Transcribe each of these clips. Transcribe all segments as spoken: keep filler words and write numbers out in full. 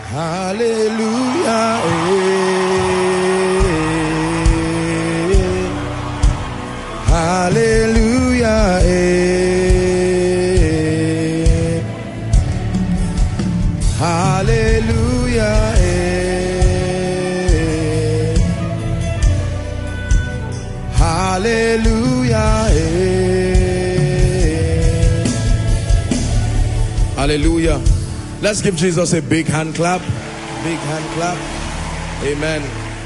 Hallelujah. Hallelujah. Hallelujah. Hallelujah. Hallelujah. Let's give Jesus a big hand clap. Big hand clap. Amen.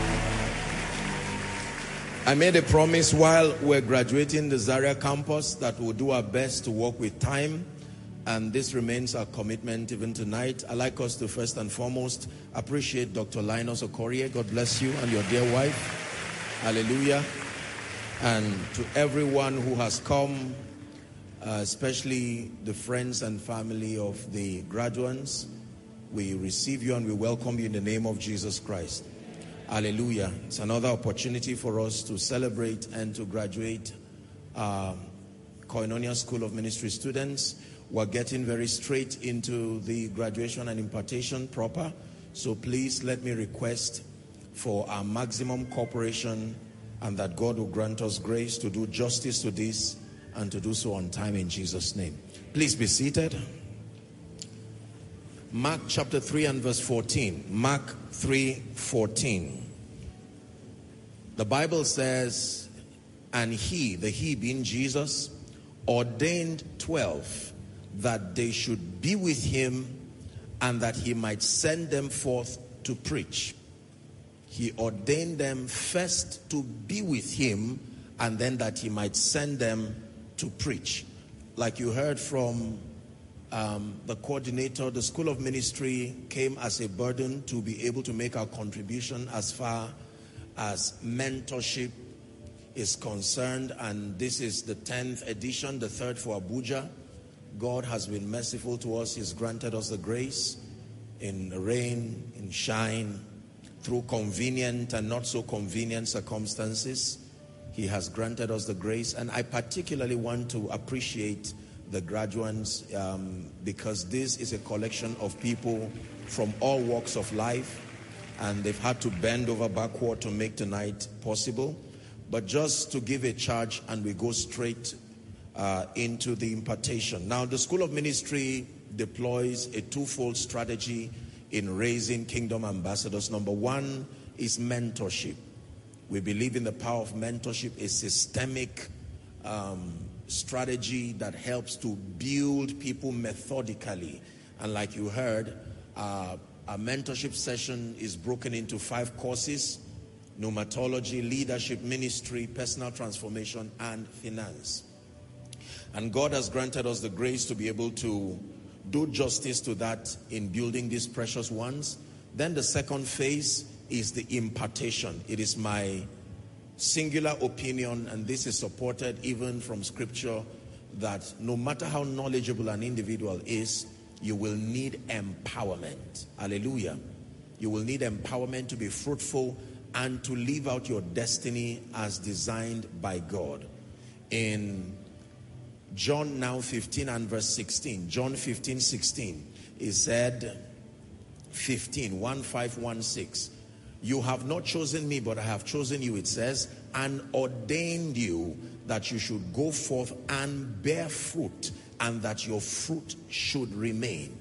I made a promise while we're graduating the Zaria campus that we'll do our best to work with time, and this remains our commitment even tonight. I'd like us to first and foremost appreciate Doctor Linus Okorie. God bless you and your dear wife. Hallelujah. And to everyone who has come, uh, especially the friends and family of the graduates, we receive you and we welcome you in the name of Jesus Christ. Hallelujah. It's another opportunity for us to celebrate and to graduate uh, Koinonia School of Ministry students. We're getting very straight into the graduation and impartation proper. So please let me request for our maximum cooperation, and that God will grant us grace to do justice to this and to do so on time in Jesus' name. Please be seated. Mark chapter three and verse fourteen. Mark three fourteen. The Bible says, and he, the he being Jesus, ordained twelve that they should be with him and that he might send them forth to preach. He ordained them first to be with him and then that he might send them to preach. Like you heard from um, the coordinator, the School of Ministry came as a burden to be able to make our contribution as far as mentorship is concerned. And this is the tenth edition, the third for Abuja. God has been merciful to us. He's granted us the grace in rain, in shine, through convenient and not so convenient circumstances. He has granted us the grace. And I particularly want to appreciate the graduates um, because this is a collection of people from all walks of life, and they've had to bend over backward to make tonight possible. But just to give a charge, and we go straight uh, into the impartation. Now, the School of Ministry deploys a twofold strategy in raising kingdom ambassadors. Number one is mentorship. We believe in the power of mentorship, a systemic um, strategy that helps to build people methodically. And like you heard, uh, our mentorship session is broken into five courses: pneumatology, leadership, ministry, personal transformation, and finance. And God has granted us the grace to be able to do justice to that in building these precious ones. Then the second phase is the impartation. It is my singular opinion, and this is supported even from scripture, that no matter how knowledgeable an individual is, you will need empowerment. Hallelujah. You will need empowerment to be fruitful and to live out your destiny as designed by God. In John now fifteen and verse sixteen, John fifteen, sixteen, he said, fifteen, one five one six, you have not chosen me, but I have chosen you, it says, and ordained you that you should go forth and bear fruit, and that your fruit should remain.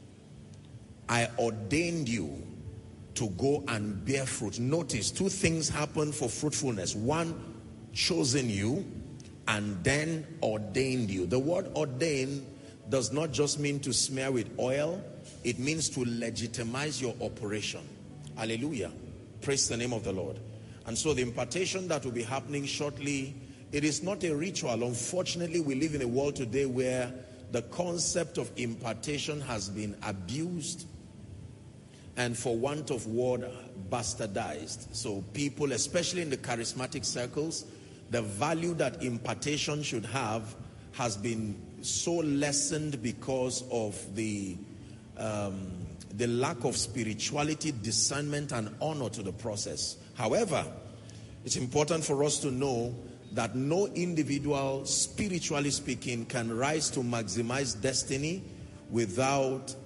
I ordained you to go and bear fruit. Notice two things happen for fruitfulness. One, chosen you, and then ordained you. The word ordain does not just mean to smear with oil. It means to legitimize your operation. Hallelujah. Praise the name of the Lord. And so the impartation that will be happening shortly, it is not a ritual. Unfortunately, we live in a world today where the concept of impartation has been abused and, for want of word, bastardized. So people, especially in the charismatic circles, the value that impartation should have has been so lessened because of the um, the lack of spirituality, discernment, and honor to the process. However, it's important for us to know that no individual, spiritually speaking, can rise to maximize destiny without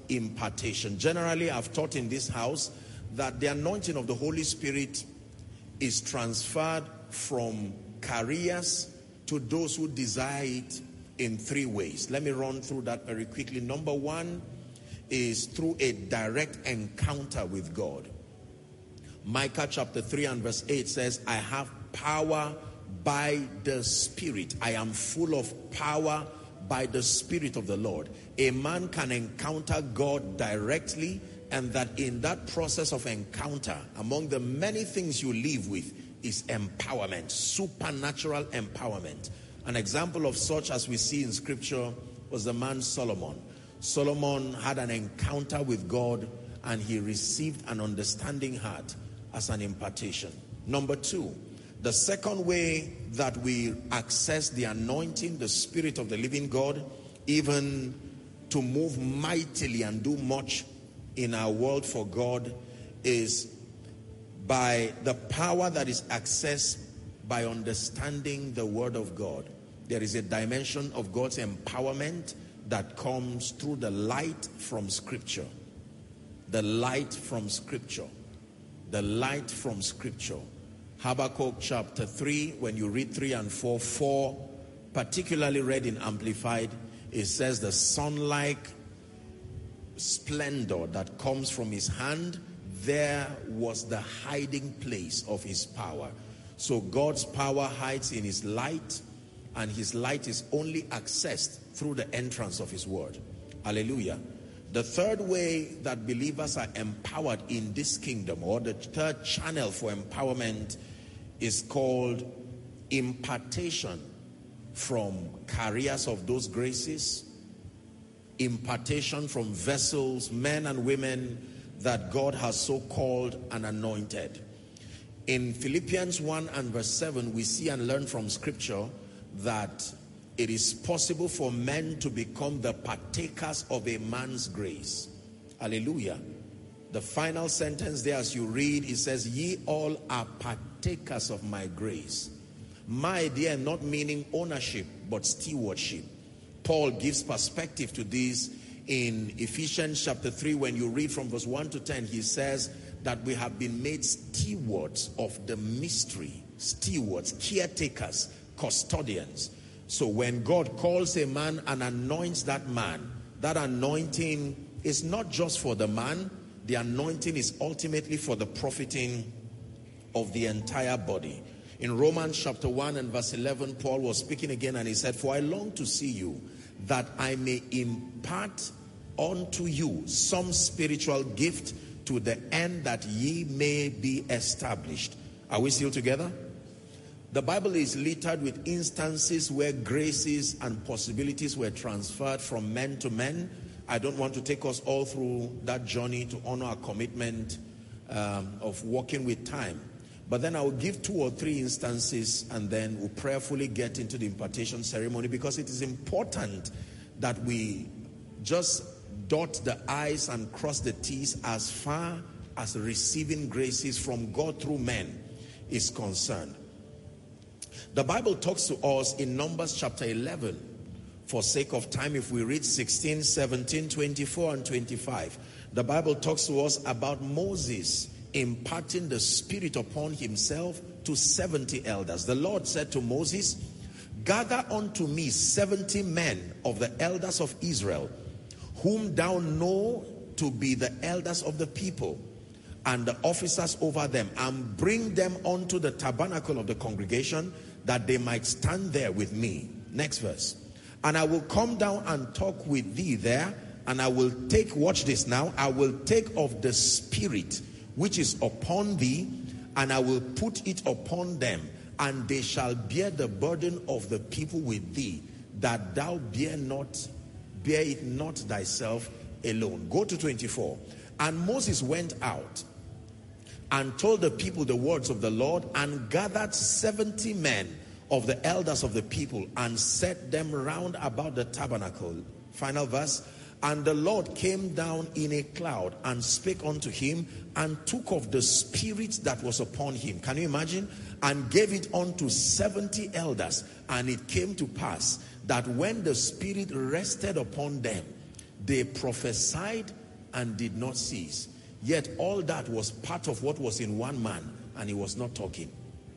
impartation. Generally, I've taught in this house that the anointing of the Holy Spirit is transferred from carriers to those who desire it in three ways. Let me run through that very quickly. Number one is through a direct encounter with God. Micah chapter three and verse eight says, I have power by the Spirit. I am full of power by the Spirit of the Lord. A man can encounter God directly, and that in that process of encounter, among the many things you live with is empowerment, supernatural empowerment. An example of such, as we see in scripture, was the man Solomon. Solomon had an encounter with God, and he received an understanding heart as an impartation. Number two, the second way that we access the anointing, the Spirit of the living God, even to move mightily and do much in our world for God, is by the power that is accessed by understanding the Word of God. There is a dimension of God's empowerment that comes through the light from Scripture. The light from Scripture. The light from Scripture. Habakkuk chapter three, when you read three and four, four, particularly read in Amplified, it says the sun-like splendor that comes from his hand, there was the hiding place of his power. So God's power hides in his light, and his light is only accessed through the entrance of his word. Hallelujah. The third way that believers are empowered in this kingdom, or the third channel for empowerment, is called impartation from carriers of those graces, impartation from vessels, men and women that God has so called and anointed. In Philippians one and verse seven, we see and learn from scripture that it is possible for men to become the partakers of a man's grace. Hallelujah. The final sentence there, as you read, it says, ye all are partakers of my grace. My dear, not meaning ownership, but stewardship. Paul gives perspective to this in Ephesians chapter three. When you read from verse one to ten, he says that we have been made stewards of the mystery. Stewards, caretakers, custodians. So when God calls a man and anoints that man, that anointing is not just for the man. The anointing is ultimately for the profiting of the entire body. In Romans chapter one and verse eleven, Paul was speaking again, and he said, for I long to see you, that I may impart unto you some spiritual gift, to the end that ye may be established. Are we still together? The Bible is littered with instances where graces and possibilities were transferred from men to men. I don't want to take us all through that journey to honor our commitment um, of walking with time. But then I will give two or three instances, and then we'll prayerfully get into the impartation ceremony, because it is important that we just dot the I's and cross the T's as far as receiving graces from God through men is concerned. The Bible talks to us in Numbers chapter eleven. For sake of time, if we read sixteen, seventeen, twenty-four, and twenty-five, the Bible talks to us about Moses imparting the Spirit upon himself to seventy elders. The Lord said to Moses, gather unto me seventy men of the elders of Israel, whom thou know to be the elders of the people, and the officers over them, and bring them unto the tabernacle of the congregation, that they might stand there with me. Next verse. And I will come down and talk with thee there, and I will take, watch this now, I will take of the Spirit which is upon thee, and I will put it upon them, and they shall bear the burden of the people with thee, that thou bear not, bear it not thyself alone. Go to twenty-four. And Moses went out and told the people the words of the Lord, and gathered seventy men of the elders of the people, and set them round about the tabernacle. Final verse. And the Lord came down in a cloud, and spake unto him, and took of the Spirit that was upon him. Can you imagine? And gave it unto seventy elders. And it came to pass that when the Spirit rested upon them, they prophesied and did not cease. Yet all that was part of what was in one man, and he was not talking.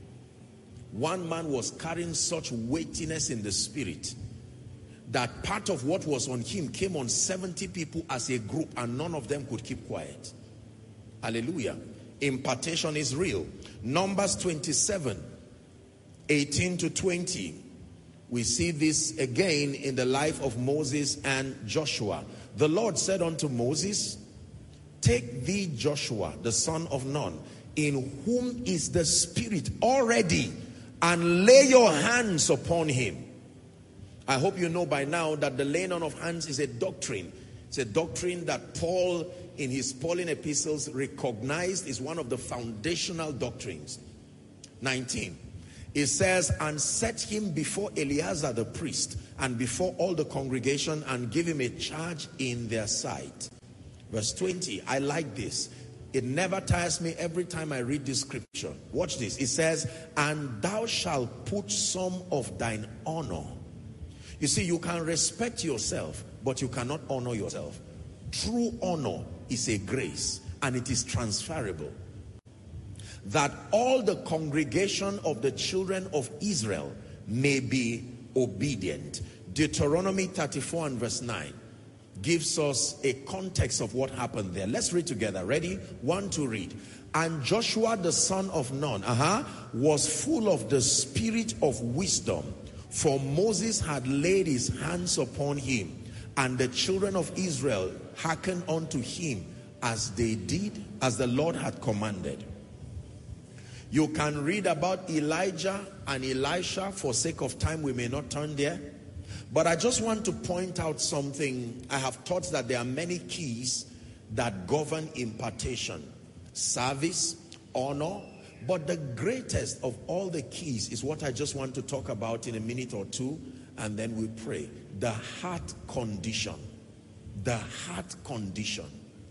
One man was carrying such weightiness in the spirit that part of what was on him came on seventy people as a group, and none of them could keep quiet. Hallelujah. Impartation is real. Numbers twenty-seven, eighteen to twenty. We see this again in the life of Moses and Joshua. The Lord said unto Moses, take thee Joshua, the son of Nun, in whom is the Spirit already, and lay your hands upon him. I hope you know by now that the laying on of hands is a doctrine. It's a doctrine that Paul, in his Pauline epistles, recognized is one of the foundational doctrines. nineteen. It says, and set him before Eleazar the priest and before all the congregation, and give him a charge in their sight. Verse twenty, I like this. It never tires me every time I read this scripture. Watch this. It says, and thou shalt put some of thine honor. You see, you can respect yourself, but you cannot honor yourself. True honor is a grace, and it is transferable. That all the congregation of the children of Israel may be obedient. Deuteronomy thirty-four and verse nine gives us a context of what happened there. Let's read together. Ready? One, two, read. And Joshua the son of Nun uh-huh, was full of the spirit of wisdom, for Moses had laid his hands upon him, and the children of Israel hearkened unto him as they did, as the Lord had commanded. You can read about Elijah and Elisha. For sake of time, we may not turn there. But I just want to point out something. I have taught that there are many keys that govern impartation. Service, honor. But the greatest of all the keys is what I just want to talk about in a minute or two, and then we pray. The heart condition. The heart condition.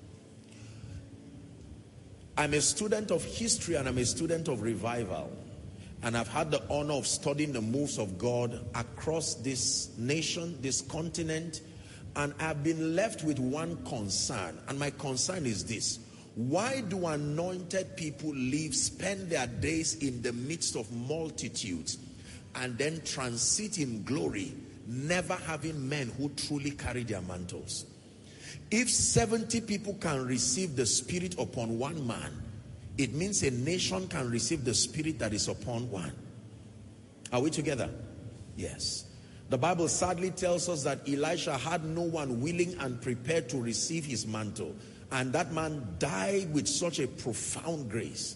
I'm a student of history and I'm a student of revival. And I've had the honor of studying the moves of God across this nation, this continent. And I've been left with one concern. And my concern is this. Why do anointed people live, spend their days in the midst of multitudes, and then transit in glory, never having men who truly carry their mantles? If seventy people can receive the Spirit upon one man, it means a nation can receive the Spirit that is upon one. Are we together? Yes. The Bible sadly tells us that Elisha had no one willing and prepared to receive his mantle. And that man died with such a profound grace.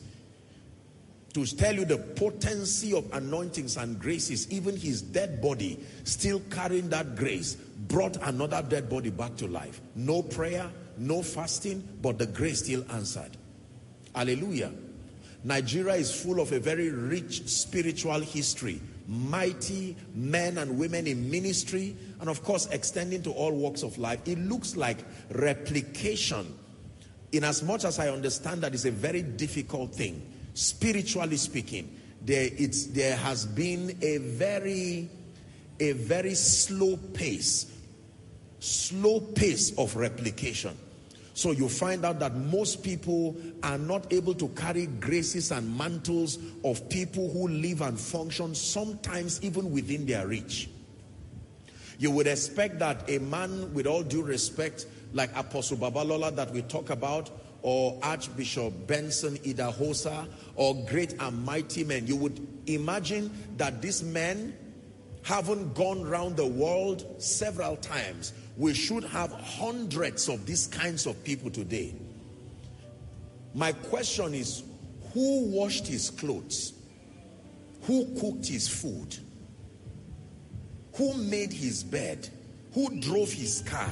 To tell you the potency of anointings and graces, even his dead body, still carrying that grace, brought another dead body back to life. No prayer, no fasting, but the grace still answered. Hallelujah. Nigeria is full of a very rich spiritual history. Mighty men and women in ministry, and of course extending to all walks of life. It looks like replication. In as much as I understand that it's a very difficult thing, spiritually speaking, there, it's, there has been a very, a very slow pace, slow pace of replication. So you find out that most people are not able to carry graces and mantles of people who live and function, sometimes even within their reach. You would expect that a man, with all due respect, like Apostle Babalola that we talk about, or Archbishop Benson Idahosa, or great and mighty men, you would imagine that these men haven't gone around the world several times. We should have hundreds of these kinds of people today. My question is, who washed his clothes? Who cooked his food? Who made his bed? Who drove his car?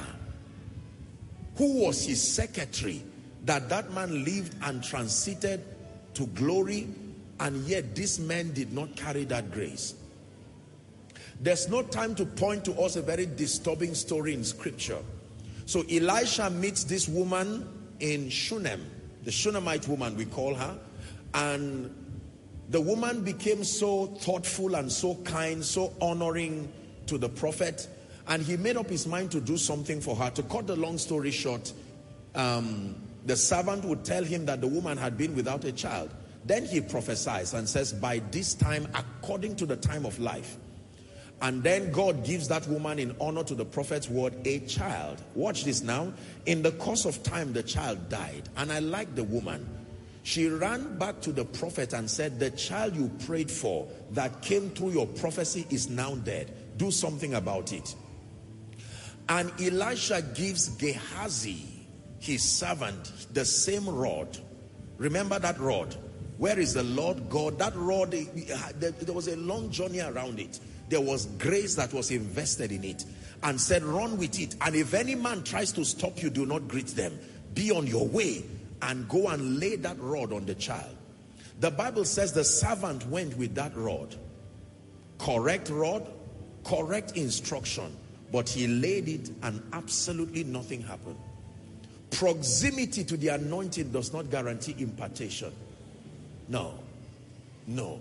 Who was his secretary, that that man lived and transited to glory, and yet this man did not carry that grace? There's no time to point to us a very disturbing story in scripture. So Elisha meets this woman in Shunem, the Shunammite woman we call her, and the woman became so thoughtful and so kind, so honoring to the prophet, and he made up his mind to do something for her. To cut the long story short, um, the servant would tell him that the woman had been without a child. Then he prophesies and says, by this time, according to the time of life. And then God gives that woman, in honor to the prophet's word, a child. Watch this now. In the course of time, the child died. And I like the woman. She ran back to the prophet and said, the child you prayed for that came through your prophecy is now dead. Do something about it. And Elisha gives Gehazi, his servant, the same rod. Remember that rod? Where is the Lord God? That rod, there was a long journey around it. There was grace that was invested in it, and said, run with it. And if any man tries to stop you, do not greet them. Be on your way and go and lay that rod on the child. The Bible says the servant went with that rod. Correct rod, correct instruction. But he laid it and absolutely nothing happened. Proximity to the anointing does not guarantee impartation. No, no.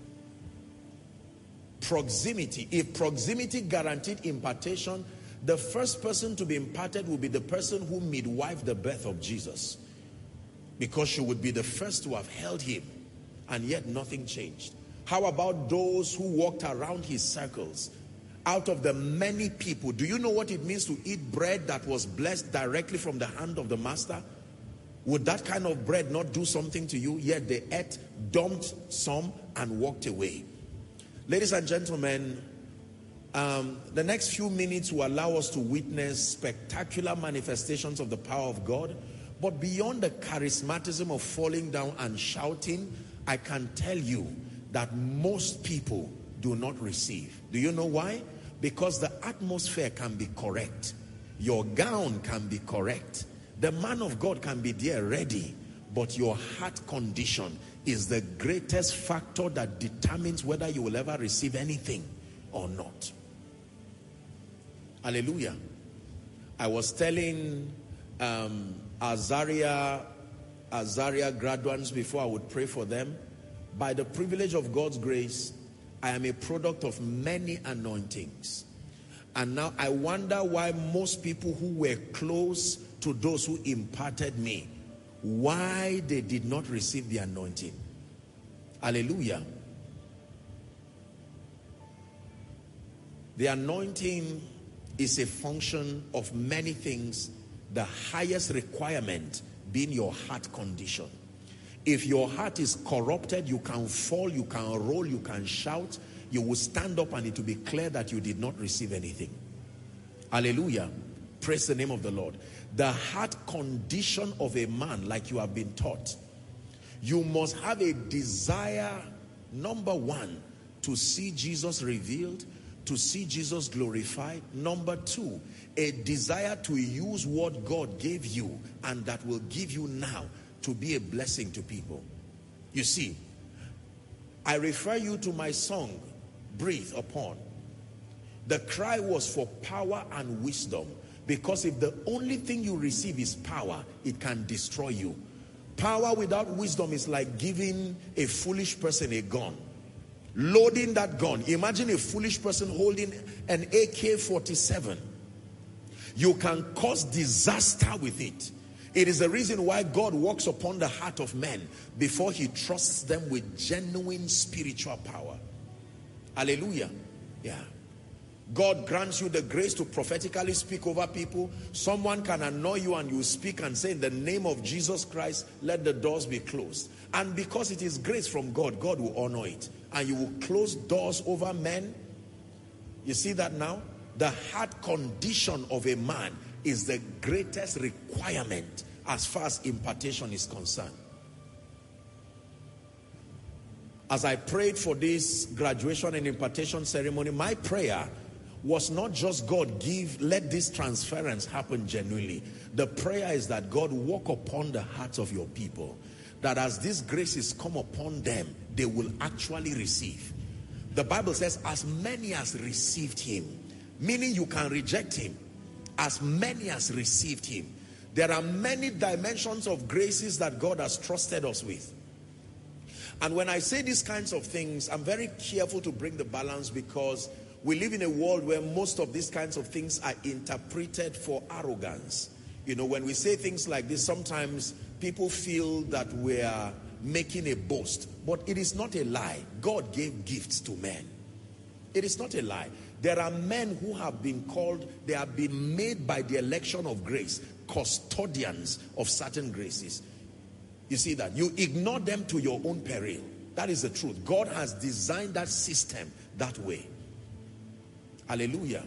Proximity. If proximity guaranteed impartation, the first person to be imparted will be the person who midwifed the birth of Jesus, because she would be the first to have held him, and yet nothing changed. How about those who walked around his circles? Out of the many people, do you know what it means to eat bread that was blessed directly from the hand of the master? Would that kind of bread not do something to you? Yet they ate, dumped some, and walked away. Ladies and gentlemen, um, the next few minutes will allow us to witness spectacular manifestations of the power of God. But beyond the charismatism of falling down and shouting, I can tell you that most people do not receive. Do you know why? Because the atmosphere can be correct. Your gown can be correct. The man of God can be there ready. But your heart condition is the greatest factor that determines whether you will ever receive anything or not. Hallelujah. I was telling um, Azaria, Azaria graduates before I would pray for them, by the privilege of God's grace, I am a product of many anointings. And now I wonder why most people who were close to those who imparted me, why they did not receive the anointing. Hallelujah. The anointing is a function of many things, the highest requirement being your heart condition. If your heart is corrupted, you can fall, you can roll, you can shout, you will stand up and it will be clear that you did not receive anything. Hallelujah. Praise the name of the Lord. The heart condition of a man, like you have been taught, you must have a desire, number one, to see Jesus revealed, to see Jesus glorified. Number two, a desire to use what God gave you and that will give you now to be a blessing to people. You see, I refer you to my song, Breathe Upon. The cry was for power and wisdom, because if the only thing you receive is power, it can destroy you. Power without wisdom is like giving a foolish person a gun. Loading that gun. Imagine a foolish person holding an A K forty-seven. You can cause disaster with it. It is the reason why God works upon the heart of men before he trusts them with genuine spiritual power. Hallelujah. Yeah. God grants you the grace to prophetically speak over people. Someone can annoy you and you speak and say, in the name of Jesus Christ, let the doors be closed. And because it is grace from God, God will honor it. And you will close doors over men. You see that now? The heart condition of a man is the greatest requirement as far as impartation is concerned. As I prayed for this graduation and impartation ceremony, my prayer was not just God give, let this transference happen genuinely. The prayer is that God walk upon the hearts of your people, that as this grace is come upon them, they will actually receive. The Bible says, as many as received him, meaning you can reject him. As many as received him. There are many dimensions of graces that God has trusted us with. And when I say these kinds of things, I'm very careful to bring the balance, because we live in a world where most of these kinds of things are interpreted for arrogance. You know, when we say things like this, sometimes people feel that we are making a boast. But it is not a lie. God gave gifts to men. It is not a lie. There are men who have been called, they have been made by the election of grace, custodians of certain graces. You see that? You ignore them to your own peril. That is the truth. God has designed that system that way. Hallelujah.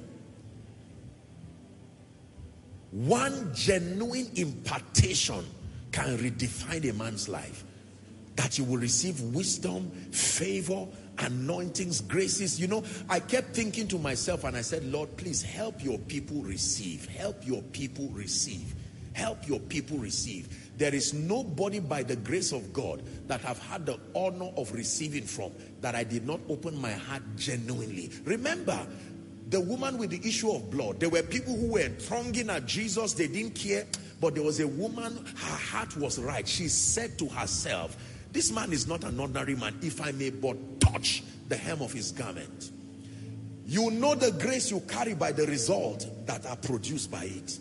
One genuine impartation can redefine a man's life. That you will receive wisdom, favor, anointings, graces. You know, I kept thinking to myself and I said, Lord, please help your people receive. Help your people receive. Help your people receive. There is nobody by the grace of God that have had the honor of receiving from that I did not open my heart genuinely. Remember, the woman with the issue of blood, there were people who were thronging at Jesus, they didn't care, but there was a woman, her heart was right. She said to herself, this man is not an ordinary man, if I may but touch the hem of his garment. You know the grace you carry by the result that are produced by it.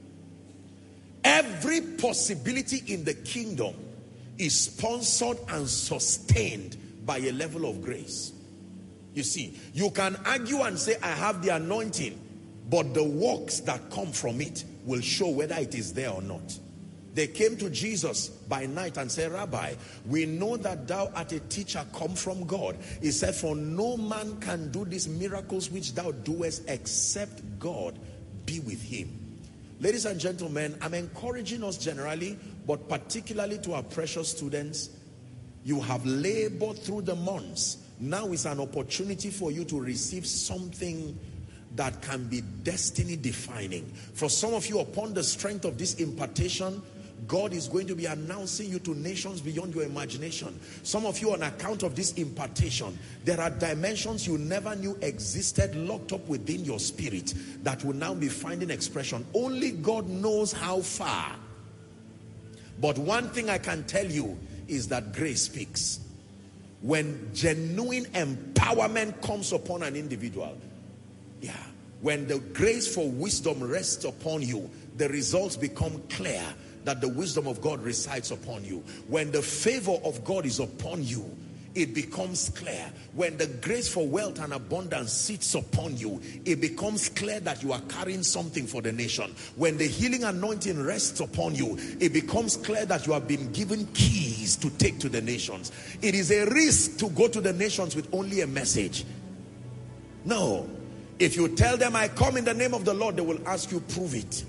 Every possibility in the kingdom is sponsored and sustained by a level of grace. You see, you can argue and say, I have the anointing, but the works that come from it will show whether it is there or not. They came to Jesus by night and said, Rabbi, we know that thou art a teacher come from God. He said, for no man can do these miracles which thou doest except God be with him. Ladies and gentlemen, I'm encouraging us generally, but particularly to our precious students. You have labored through the months. Now is an opportunity for you to receive something that can be destiny defining. For some of you, upon the strength of this impartation, God is going to be announcing you to nations beyond your imagination. Some of you, on account of this impartation, there are dimensions you never knew existed locked up within your spirit that will now be finding expression. Only God knows how far. But one thing I can tell you is that grace speaks. When genuine empowerment comes upon an individual, yeah, when the grace for wisdom rests upon you, the results become clear that the wisdom of God resides upon you. When the favor of God is upon you, it becomes clear. When the grace for wealth and abundance sits upon you, it becomes clear that you are carrying something for the nation. When the healing anointing rests upon you, it becomes clear that you have been given keys to take to the nations. It is a risk to go to the nations with only a message. No. If you tell them, I come in the name of the Lord, they will ask you, prove it.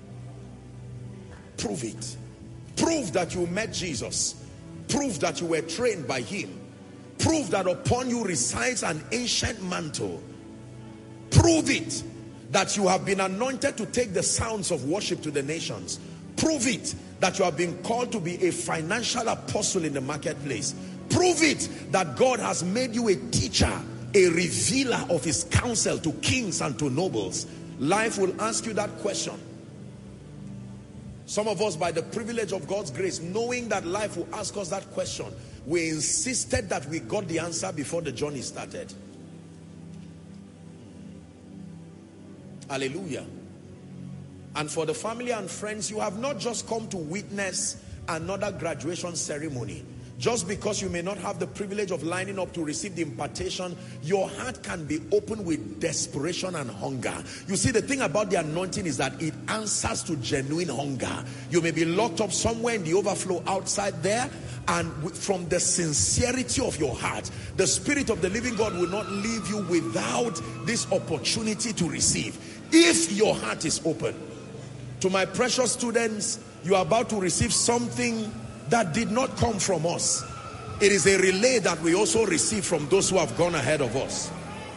Prove it. Prove that you met Jesus. Prove that you were trained by him. Prove that upon you resides an ancient mantle. Prove it that you have been anointed to take the sounds of worship to the nations. Prove it that you have been called to be a financial apostle in the marketplace. Prove it that God has made you a teacher, a revealer of his counsel to kings and to nobles. Life will ask you that question. Some of us, by the privilege of God's grace, knowing that life will ask us that question, we insisted that we got the answer before the journey started. Hallelujah. And for the family and friends, you have not just come to witness another graduation ceremony. Just because you may not have the privilege of lining up to receive the impartation, your heart can be open with desperation and hunger. You see, the thing about the anointing is that it answers to genuine hunger. You may be locked up somewhere in the overflow outside there, and from the sincerity of your heart, the Spirit of the living God will not leave you without this opportunity to receive, if your heart is open. To my precious students, you are about to receive something that did not come from us. It is a relay that we also receive from those who have gone ahead of us.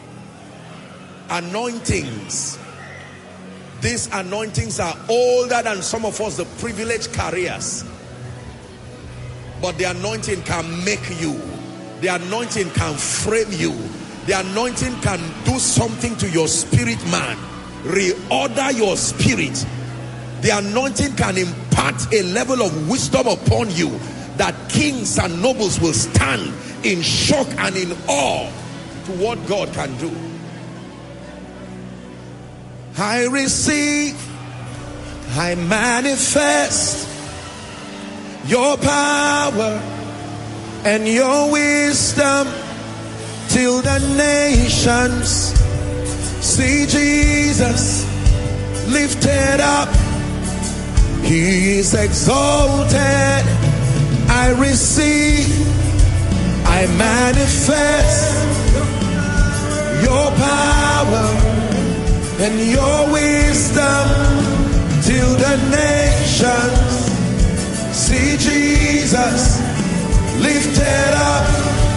Anointings. These anointings are older than some of us, the privileged carriers. But the anointing can make you. The anointing can frame you. The anointing can do something to your spirit man. Reorder your spirit. The anointing can impart a level of wisdom upon you that kings and nobles will stand in shock and in awe to what God can do. I receive I manifest your power and your wisdom till the nations see Jesus lifted up. He is exalted. I receive, I manifest your power and your wisdom till the nations see Jesus lifted up.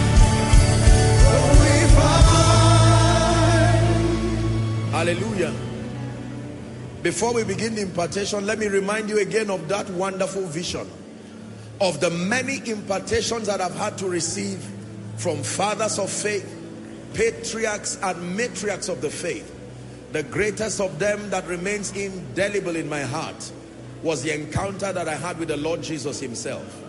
Hallelujah. Before we begin the impartation, let me remind you again of that wonderful vision of the many impartations that I've had to receive from fathers of faith, patriarchs and matriarchs of the faith. The greatest of them that remains indelible in my heart was the encounter that I had with the Lord Jesus himself.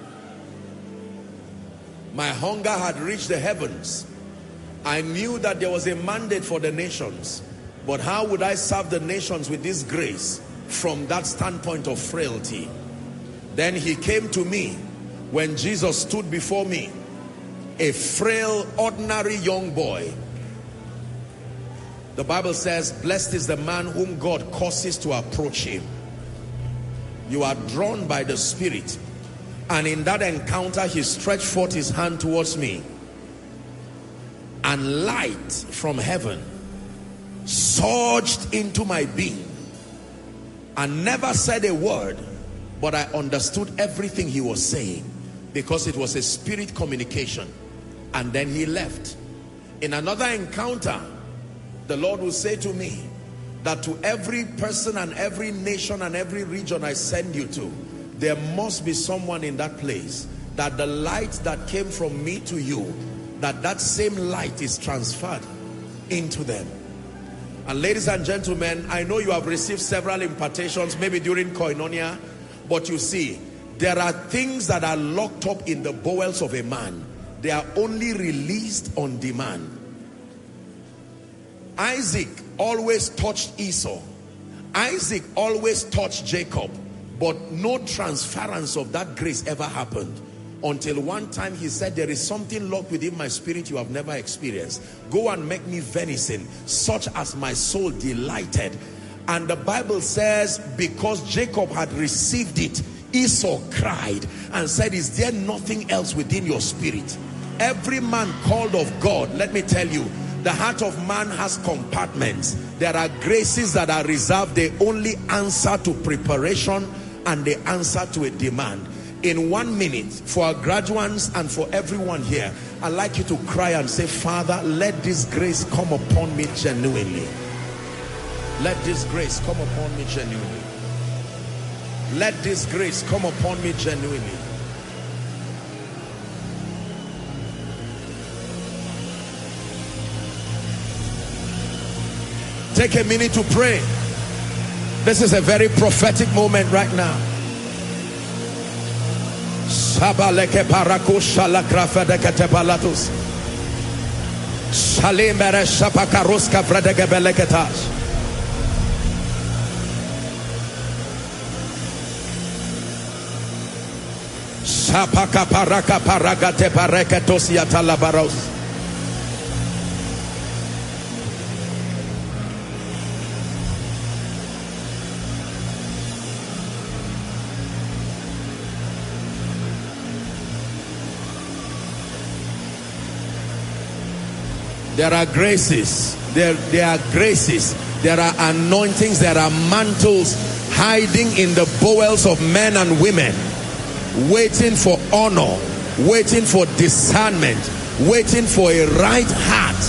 My hunger had reached the heavens. I knew that there was a mandate for the nations, but how would I serve the nations with this grace from that standpoint of frailty? Then he came to me when Jesus stood before me, a frail, ordinary young boy. The Bible says, blessed is the man whom God causes to approach him. You are drawn by the Spirit. And in that encounter, he stretched forth his hand towards me. And light from heaven surged into my being. And never said a word, but I understood everything he was saying, because it was a spirit communication. And then he left. In another encounter, the Lord will say to me that to every person and every nation and every region I send you to, there must be someone in that place that the light that came from me to you, that that same light is transferred into them. And ladies and gentlemen, I know you have received several impartations, maybe during Koinonia, but you see, there are things that are locked up in the bowels of a man. They are only released on demand. Isaac always touched Esau. Isaac always touched Jacob. But no transference of that grace ever happened until one time he said, there is something locked within my spirit you have never experienced. Go and make me venison, such as my soul delighted. And the Bible says, because Jacob had received it, Esau cried and said, is there nothing else within your spirit? Every man called of God, let me tell you, the heart of man has compartments. There are graces that are reserved. They only answer to preparation and they answer to a demand. In one minute, for our graduates and for everyone here, I'd like you to cry and say, Father, let this grace come upon me genuinely. Let this grace come upon me genuinely. Let this grace come upon me genuinely. Take a minute to pray. This is a very prophetic moment right now. Sabaleke parako shalakrafedeke tebalatus. Shalimere shapakaruska fredeke beleketas. Sapaka paraka paragate pareketos yatalabaros. There are graces, there, there are graces, there are anointings, there are mantles hiding in the bowels of men and women, waiting for honor, waiting for discernment, waiting for a right heart.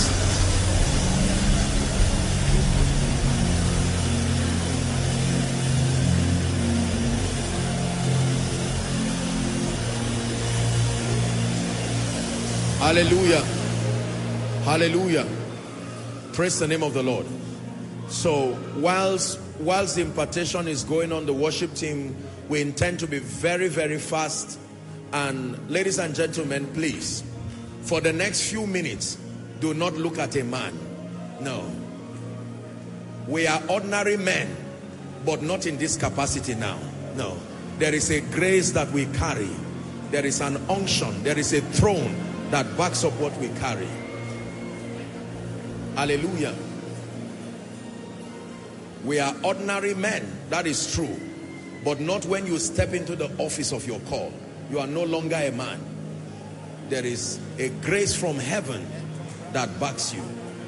Hallelujah. Hallelujah. Praise the name of the Lord. So whilst whilst the impartation is going on, the worship team, we intend to be very, very fast. And ladies and gentlemen, please, for the next few minutes, do not look at a man. No. We are ordinary men but not in this capacity now. No. There is a grace that we carry. There is an unction. There is a throne that backs up what we carry. Hallelujah. We are ordinary men. That is true. But not when you step into the office of your call. You are no longer a man. There is a grace from heaven that backs you.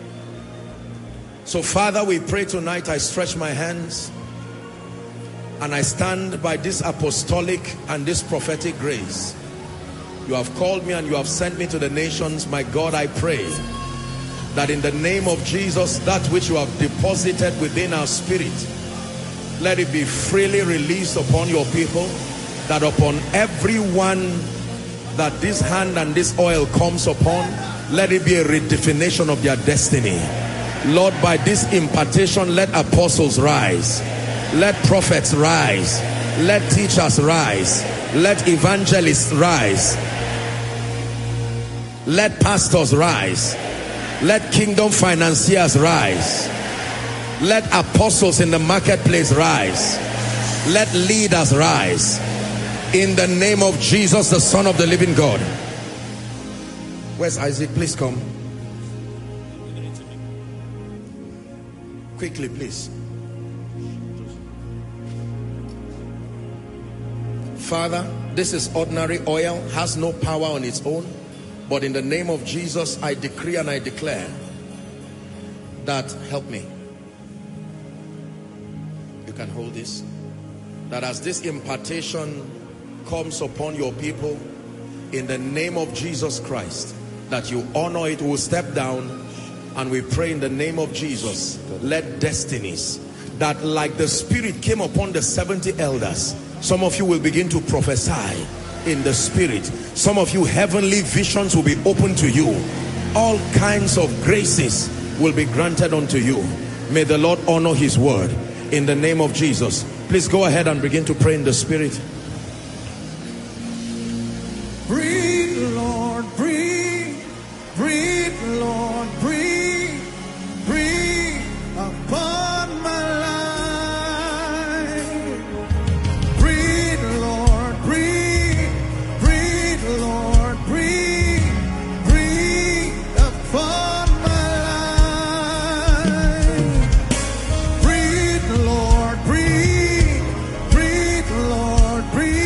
So Father, we pray tonight. I stretch my hands and I stand by this apostolic and this prophetic grace. You have called me and you have sent me to the nations. My God, I pray that in the name of Jesus, that which you have deposited within our spirit, let it be freely released upon your people, that upon everyone that this hand and this oil comes upon, let it be a redefinition of their destiny. Lord, by this impartation, let apostles rise, let prophets rise, let teachers rise, let evangelists rise, let pastors rise, let kingdom financiers rise, let apostles in the marketplace rise, let leaders rise, in the name of Jesus, the Son of the living God. Where's Isaac? Please come quickly, please. Father, this is ordinary oil, has no power on its own, but in the name of Jesus, I decree and I declare that, help me, you can hold this, that as this impartation comes upon your people, in the name of Jesus Christ, that you honor it. Will step down and we pray in the name of Jesus, let destinies that like the Spirit came upon the seventy elders, some of you will begin to prophesy in the Spirit. Some of you, heavenly visions will be open to you. All kinds of graces will be granted unto you. May the Lord honor his word in the name of Jesus. Please go ahead and begin to pray in the Spirit. Breathe, Lord, breathe, breathe, Lord, breathe, breathe upon my life. Breathe, Lord, breathe, breathe, Lord, breathe, breathe upon my life. Breathe, Lord, breathe, breathe, Lord, breathe.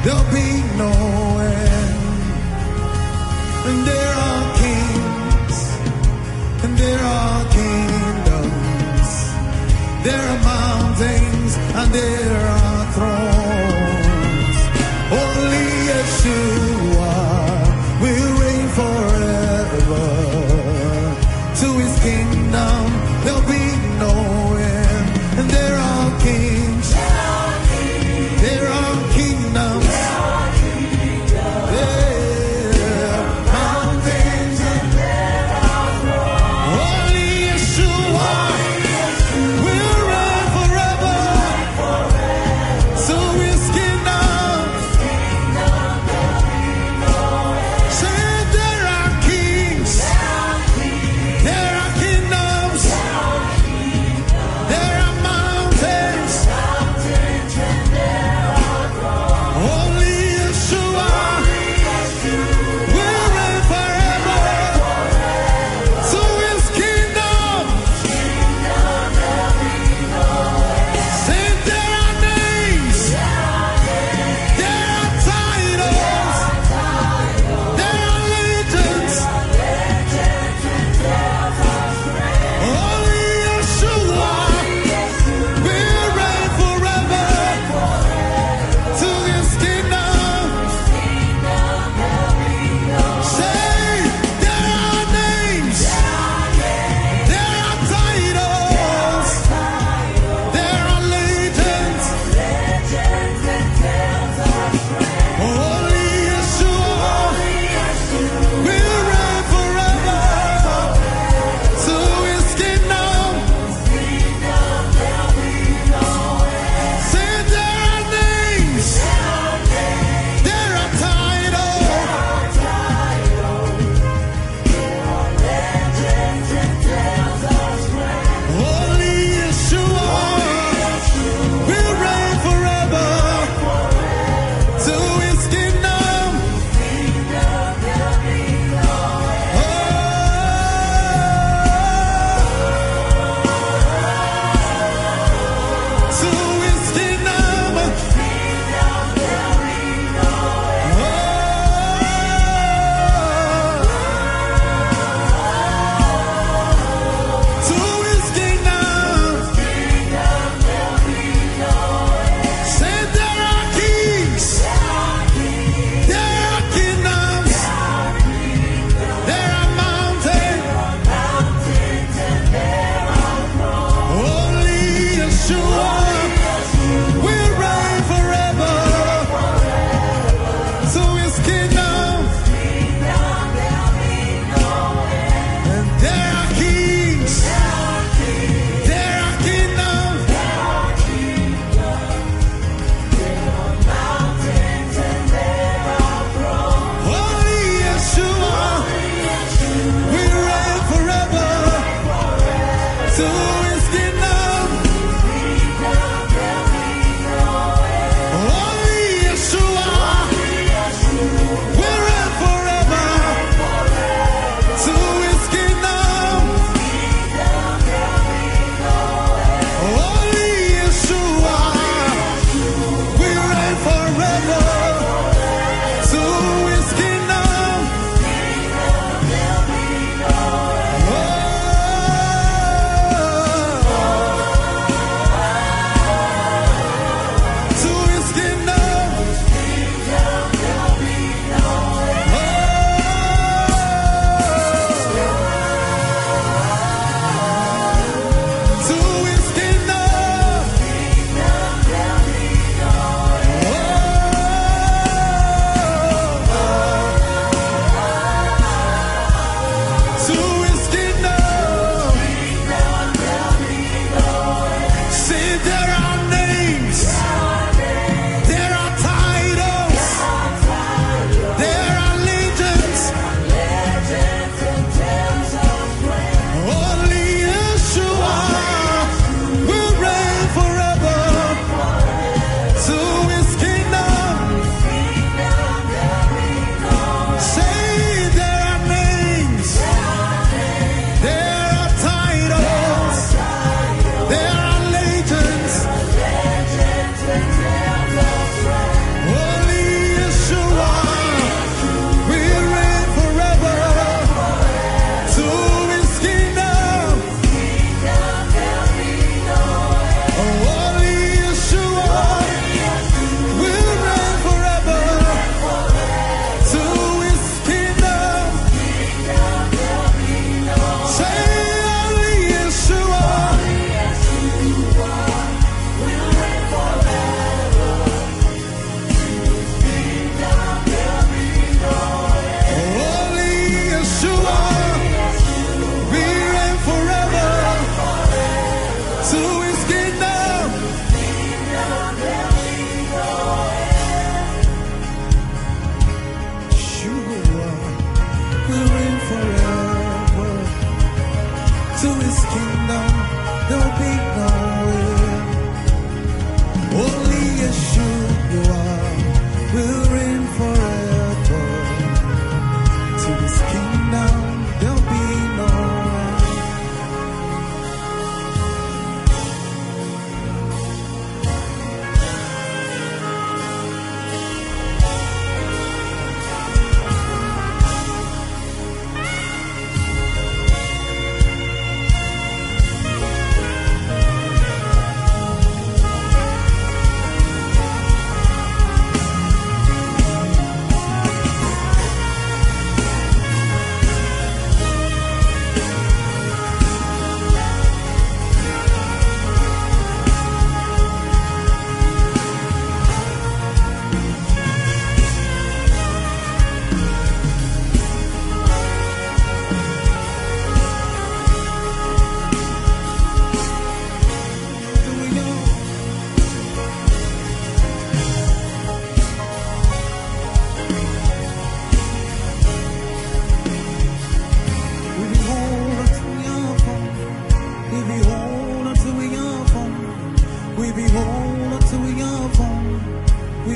there'll be no end. And there are kings, and there are kingdoms, there are mountains, and there are thrones. Only Yeshua will reign forever. To his kingdom there'll be no end. And there are kings, there are kingdoms, there are mountains, and there are thrones. Only Yeshua will reign forever.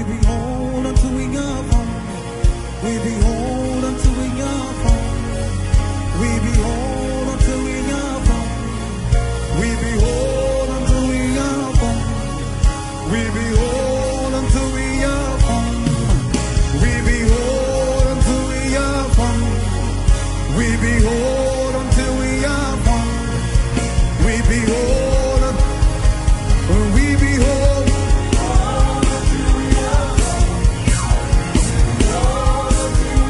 We behold until we are found. We behold until we are found. We behold until we are found. We behold until we are found. We behold until we are found. We behold until we are found. We behold until we are found. We behold. We behold. We behold.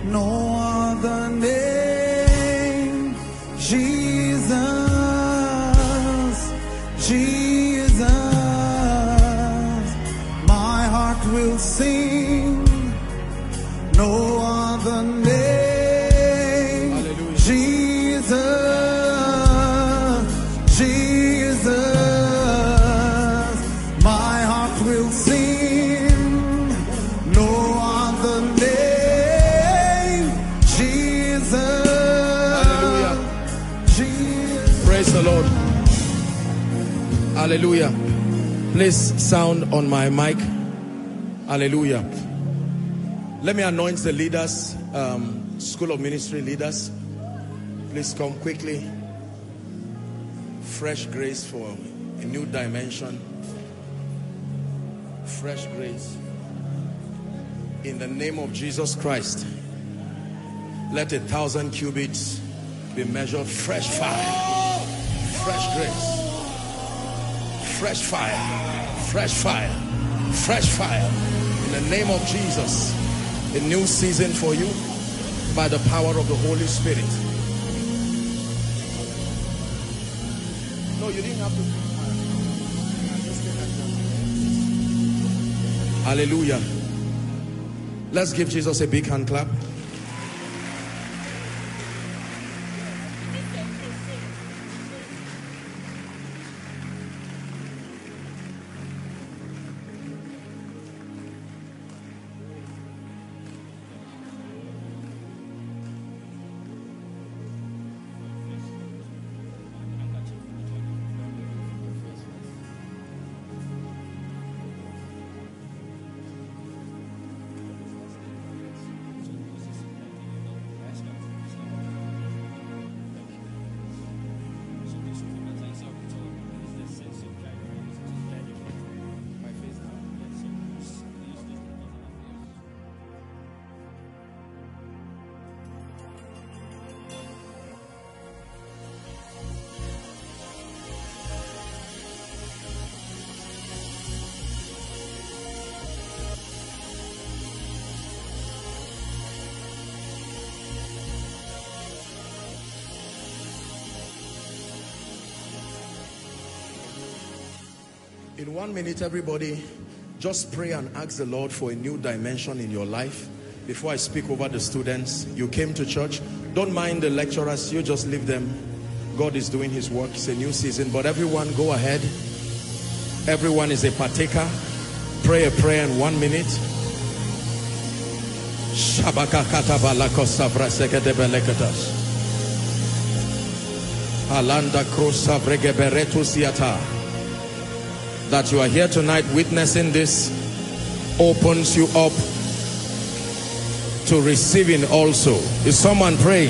no other name. Jesus, Jesus, my heart will sing. No other name. Hallelujah. Jesus, Jesus, my heart will sing. No other name. Jesus, Hallelujah. Jesus. Praise the Lord. Hallelujah. Please sound on my mic. Hallelujah. Let me anoint the leaders, um, School of Ministry leaders. Please come quickly. Fresh grace for a new dimension. Fresh grace. In the name of Jesus Christ, let a thousand cubits be measured. Fresh fire. Fresh grace. Fresh fire. Fresh fire. Fresh fire. In the name of Jesus. A new season for you by the power of the Holy Spirit. No, you didn't have to. Hallelujah. Let's give Jesus a big hand clap. In one minute, everybody, just pray and ask the Lord for a new dimension in your life. Before I speak over the students, you came to church. Don't mind the lecturers, you just leave them. God is doing his work. It's a new season. But everyone, go ahead. Everyone is a partaker. Pray a prayer in one minute. That you are here tonight witnessing this opens you up to receiving also. Is someone praying?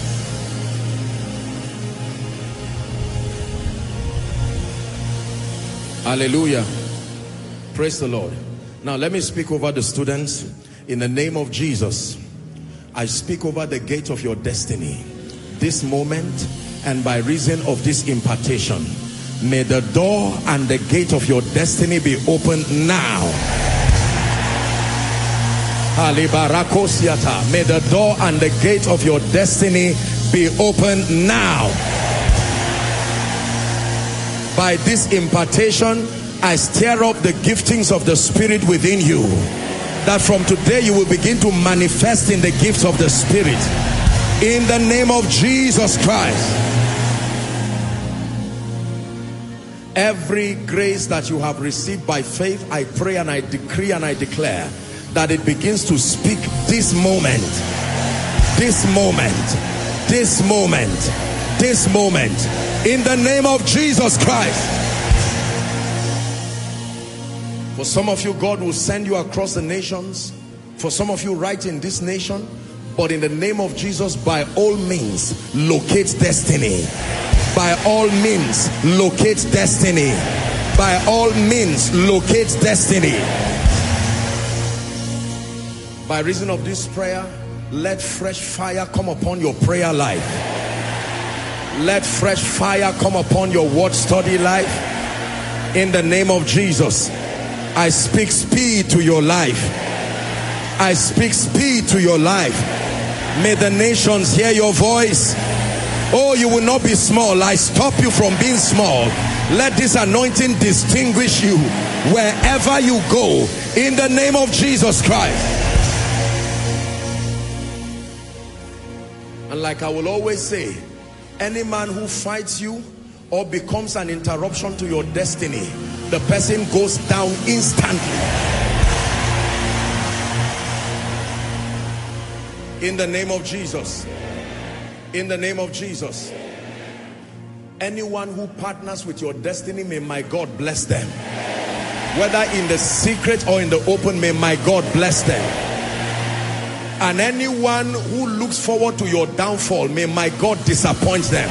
Hallelujah. Praise the Lord. Now let me speak over the students. In the name of Jesus, I speak over the gate of your destiny this moment, and by reason of this impartation, may the door and the gate of your destiny be opened now. May the door and the gate of your destiny be opened now. By this impartation, I stir up the giftings of the Spirit within you, that from today you will begin to manifest in the gifts of the Spirit. In the name of Jesus Christ. Every grace that you have received by faith, I pray and I decree and I declare that it begins to speak this moment, this moment, this moment, this moment, in the name of Jesus Christ. For some of you, God will send you across the nations. For some of you, right in this nation. But in the name of Jesus, by all means, locate destiny. By all means, locate destiny. By all means, locate destiny. By reason of this prayer, let fresh fire come upon your prayer life. Let fresh fire come upon your word study life. In the name of Jesus, I speak speed to your life. I speak speed to your life. May the nations hear your voice. Oh, you will not be small. I stop you from being small. Let this anointing distinguish you wherever you go, in the name of Jesus Christ. And like I will always say, any man who fights you or becomes an interruption to your destiny, the person goes down instantly. In the name of Jesus. In the name of Jesus. Anyone who partners with your destiny, may my God bless them. Whether in the secret or in the open, may my God bless them. And anyone who looks forward to your downfall, may my God disappoint them.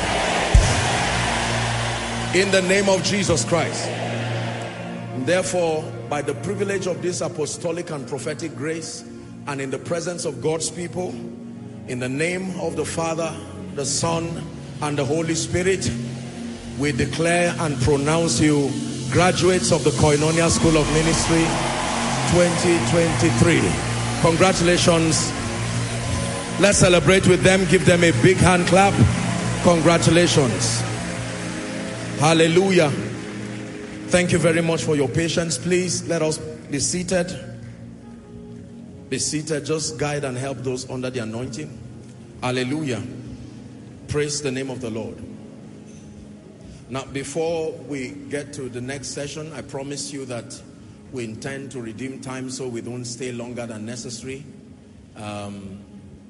In the name of Jesus Christ. Therefore, by the privilege of this apostolic and prophetic grace, and in the presence of God's people, in the name of the Father, the Son, and the Holy Spirit, we declare and pronounce you graduates of the Koinonia School of Ministry twenty twenty-three. Congratulations. Let's celebrate with them. Give them a big hand clap. Congratulations. Hallelujah. Thank you very much for your patience. Please let us be seated. Be seated. Just guide and help those under the anointing. Hallelujah. Praise the name of the Lord. Now, before we get to the next session, I promise you that we intend to redeem time so we don't stay longer than necessary. Um,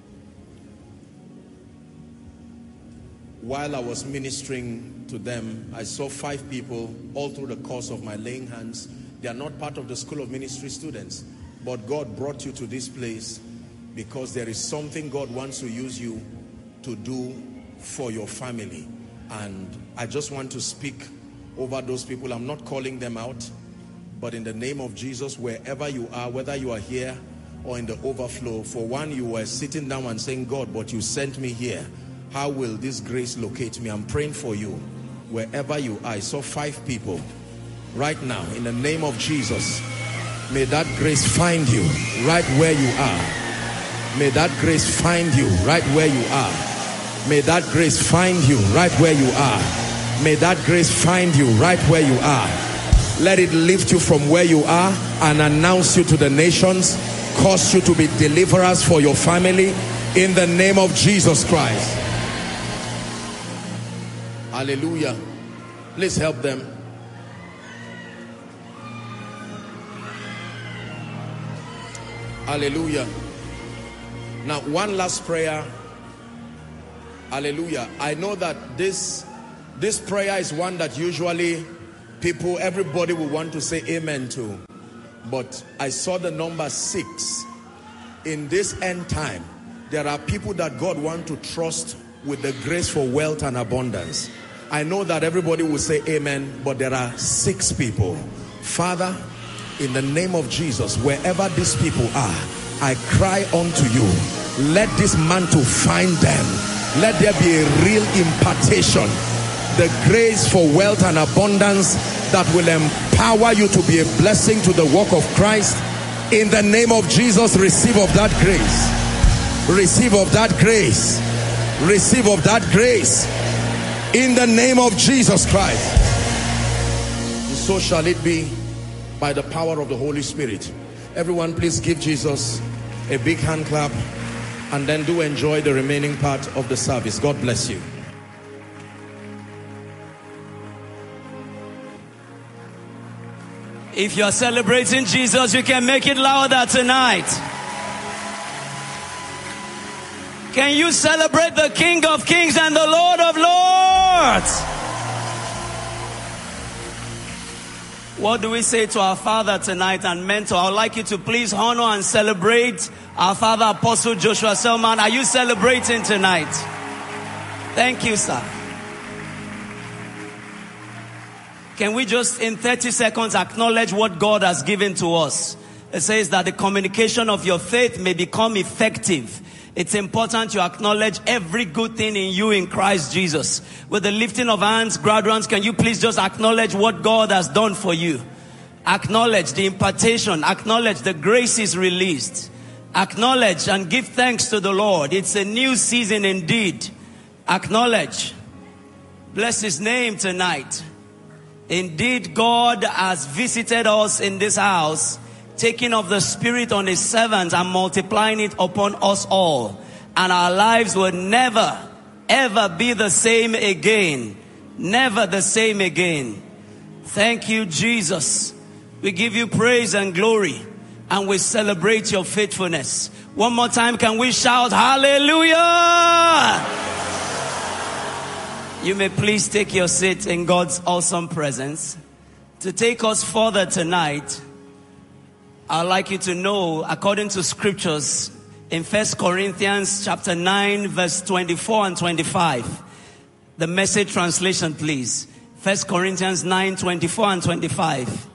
while I was ministering to them, I saw five people all through the course of my laying hands. They are not part of the School of Ministry students, but God brought you to this place because there is something God wants to use you to do for your family. And I just want to speak over those people. I'm not calling them out, but in the name of Jesus, wherever you are, whether you are here or in the overflow, for one, you were sitting down and saying, God, but you sent me here. How will this grace locate me? I'm praying for you. Wherever you are, I saw five people right now. In the name of Jesus, may that grace find you right where you are. May that grace find you right where you are. May that grace find you right where you are. May that grace find you right where you are. Let it lift you from where you are and announce you to the nations. Cause you to be deliverers for your family in the name of Jesus Christ. Hallelujah. Please help them. Hallelujah. Now, one last prayer. Hallelujah. I know that this this prayer is one that usually people, everybody will want to say amen to. But I saw the number six. In this end time, there are people that God wants to trust with the grace for wealth and abundance. I know that everybody will say amen, but there are six people. Father, in the name of Jesus, wherever these people are, I cry unto you. Let this mantle find them. Let there be a real impartation. The grace for wealth and abundance that will empower you to be a blessing to the work of Christ. In the name of Jesus, receive of that grace. Receive of that grace. Receive of that grace. In the name of Jesus Christ. And so shall it be by the power of the Holy Spirit. Everyone, please give Jesus a big hand clap. And then do enjoy the remaining part of the service. God bless you. If you're celebrating Jesus, you can make it louder tonight. Can you celebrate the King of Kings and the Lord of Lords? What do we say to our Father tonight and mentor? I would like you to please honor and celebrate our Father Apostle Joshua Selman. Are you celebrating tonight? Thank you, sir. Can we just in thirty seconds acknowledge what God has given to us? It says that the communication of your faith may become effective. It's important to acknowledge every good thing in you in Christ Jesus. With the lifting of hands, graduates, can you please just acknowledge what God has done for you? Acknowledge the impartation. Acknowledge the grace is released. Acknowledge and give thanks to the Lord. It's a new season indeed. Acknowledge. Bless his name tonight. Indeed, God has visited us in this house, taking of the Spirit on his servants and multiplying it upon us all. And our lives will never, ever be the same again. Never the same again. Thank you, Jesus. We give you praise and glory, and we celebrate your faithfulness. One more time, can we shout hallelujah? You may please take your seat in God's awesome presence. To take us further tonight, I'd like you to know, according to scriptures, in First Corinthians chapter nine, verse twenty-four and twenty-five. The Message translation, please. First Corinthians nine, twenty-four and twenty-five.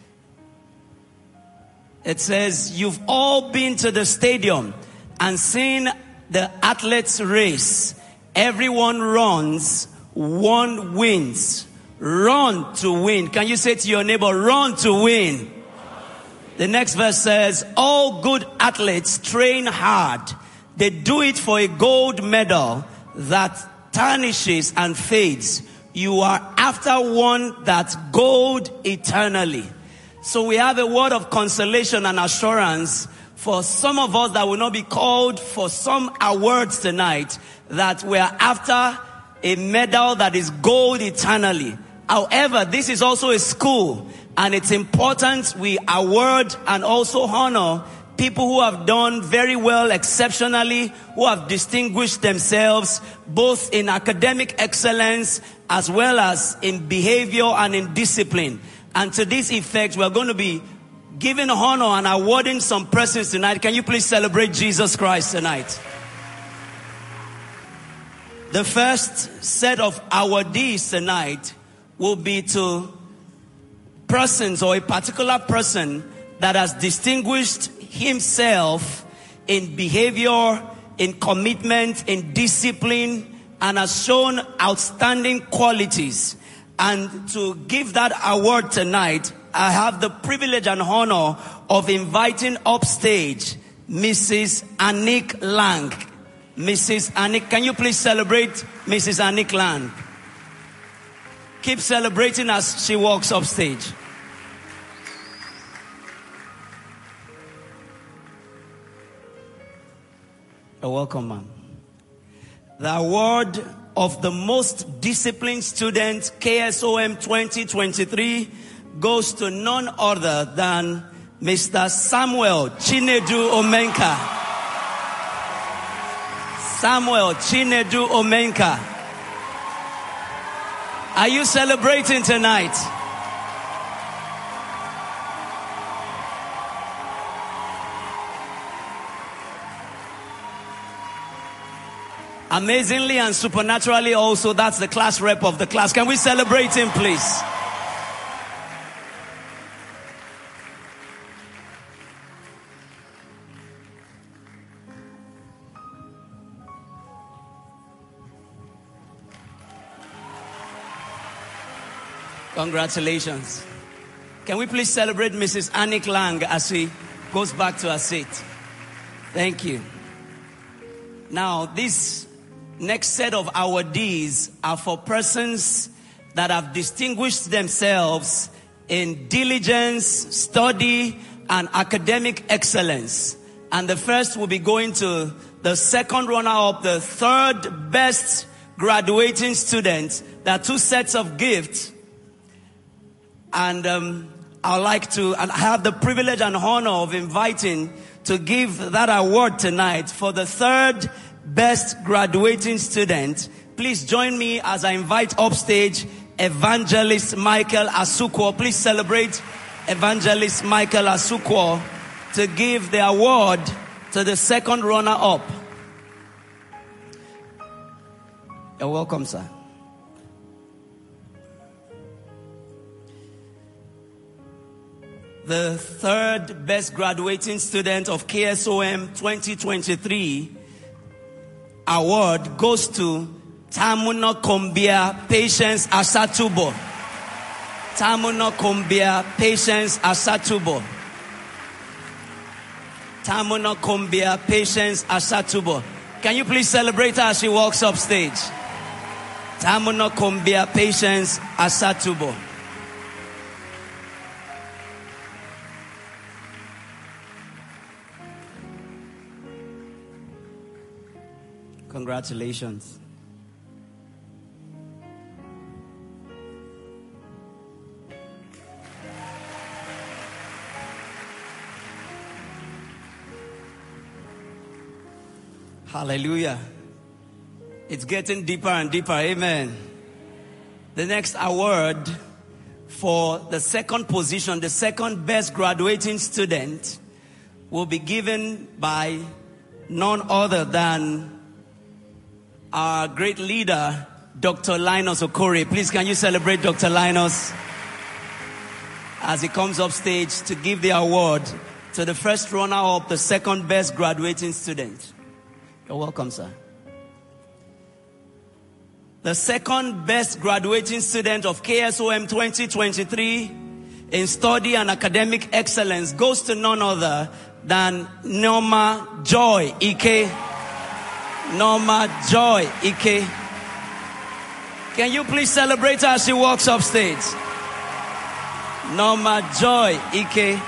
It says, you've all been to the stadium and seen the athletes race. Everyone runs, one wins. Run to win. Can you say to your neighbor, run to win? The next verse says, all good athletes train hard. They do it for a gold medal that tarnishes and fades. You are after one that's gold eternally. So we have a word of consolation and assurance for some of us that will not be called for some awards tonight, that we are after a medal that is gold eternally. However, this is also a school, and it's important we award and also honor people who have done very well, exceptionally, who have distinguished themselves both in academic excellence as well as in behavior and in discipline. And to this effect, we're going to be giving honor and awarding some persons tonight. Can you please celebrate Jesus Christ tonight? The first set of awardees tonight will be to persons or a particular person that has distinguished himself in behavior, in commitment, in discipline, and has shown outstanding qualities. And to give that award tonight, I have the privilege and honor of inviting upstage Missus Anik Lang. Missus Anik, can you please celebrate Missus Anik Lang? Keep celebrating as she walks upstage. You're welcome, ma'am. The award of the most disciplined student, K S O M twenty twenty-three, goes to none other than Mister Samuel Chinedu Omenka. Samuel Chinedu Omenka. Are you celebrating tonight? Amazingly and supernaturally also, that's the class rep of the class. Can we celebrate him, please? Congratulations. Can we please celebrate Missus Anik Lang as she goes back to her seat? Thank you. Now, this next set of awardees are for persons that have distinguished themselves in diligence, study, and academic excellence. And the first will be going to the second runner-up, the third best graduating student. There are two sets of gifts. And um, I'd like to, and I have the privilege and honor of inviting to give that award tonight for the third best graduating student. Please join me as I invite upstage Evangelist Michael Asukwo. Please celebrate Evangelist Michael Asukwo to give the award to the second runner-up. You're welcome, sir. The third best graduating student of K S O M twenty twenty-three award goes to Tamuno Kombia Patience Asatubo. Tamuno Kombia Patience Asatubo. Tamuno Kumbia Patience Asatubo. Can you please celebrate her as she walks up stage? Tamuno Kumbia Patience Asatubo. Congratulations. Hallelujah. It's getting deeper and deeper. Amen. The next award for the second position, the second best graduating student, will be given by none other than our great leader, Doctor Linus Okore. Please, can you celebrate Doctor Linus as he comes up stage to give the award to the first runner-up, the second best graduating student. You're welcome, sir. The second best graduating student of K S O M twenty twenty-three in study and academic excellence goes to none other than Norma Joy Ike. Norma Joy Ike. Can you please celebrate her as she walks up stage? Norma Joy Ike.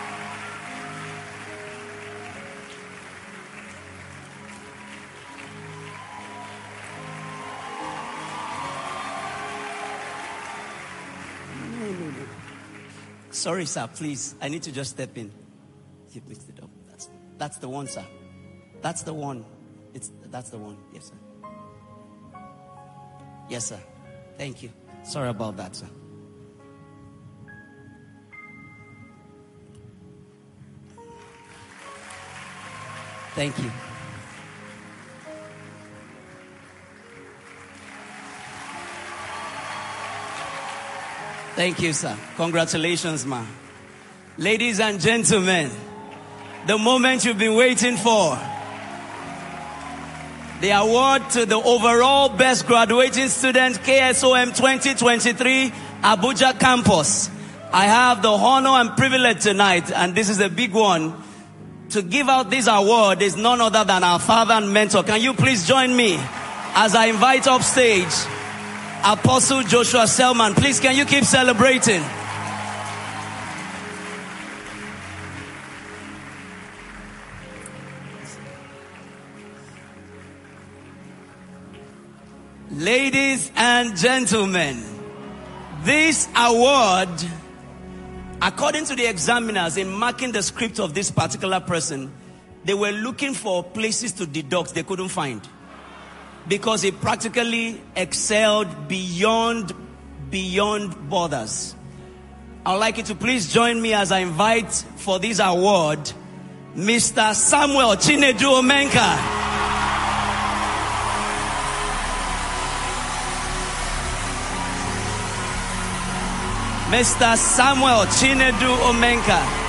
Sorry, sir, please. I need to just step in. You mixed it up. That's, that's the one, sir. That's the one. It's, that's the one. Yes, sir. Yes, sir. Thank you. Sorry about that, sir. Thank you. Thank you, sir. Congratulations, ma. Ladies and gentlemen, the moment you've been waiting for. The award to the overall best graduating student, K S O M twenty twenty-three, Abuja campus. I have the honor and privilege tonight, and this is a big one, to give out this award is none other than our father and mentor. Can you please join me as I invite up stage Apostle Joshua Selman? Please, can you keep celebrating? Ladies and gentlemen, this award, according to the examiners, in marking the script of this particular person, they were looking for places to deduct they couldn't find. Because he practically excelled beyond, beyond borders. I'd like you to please join me as I invite for this award, Mister Samuel Chinedu Omenka. Mister Samuel Chinedu Omenka.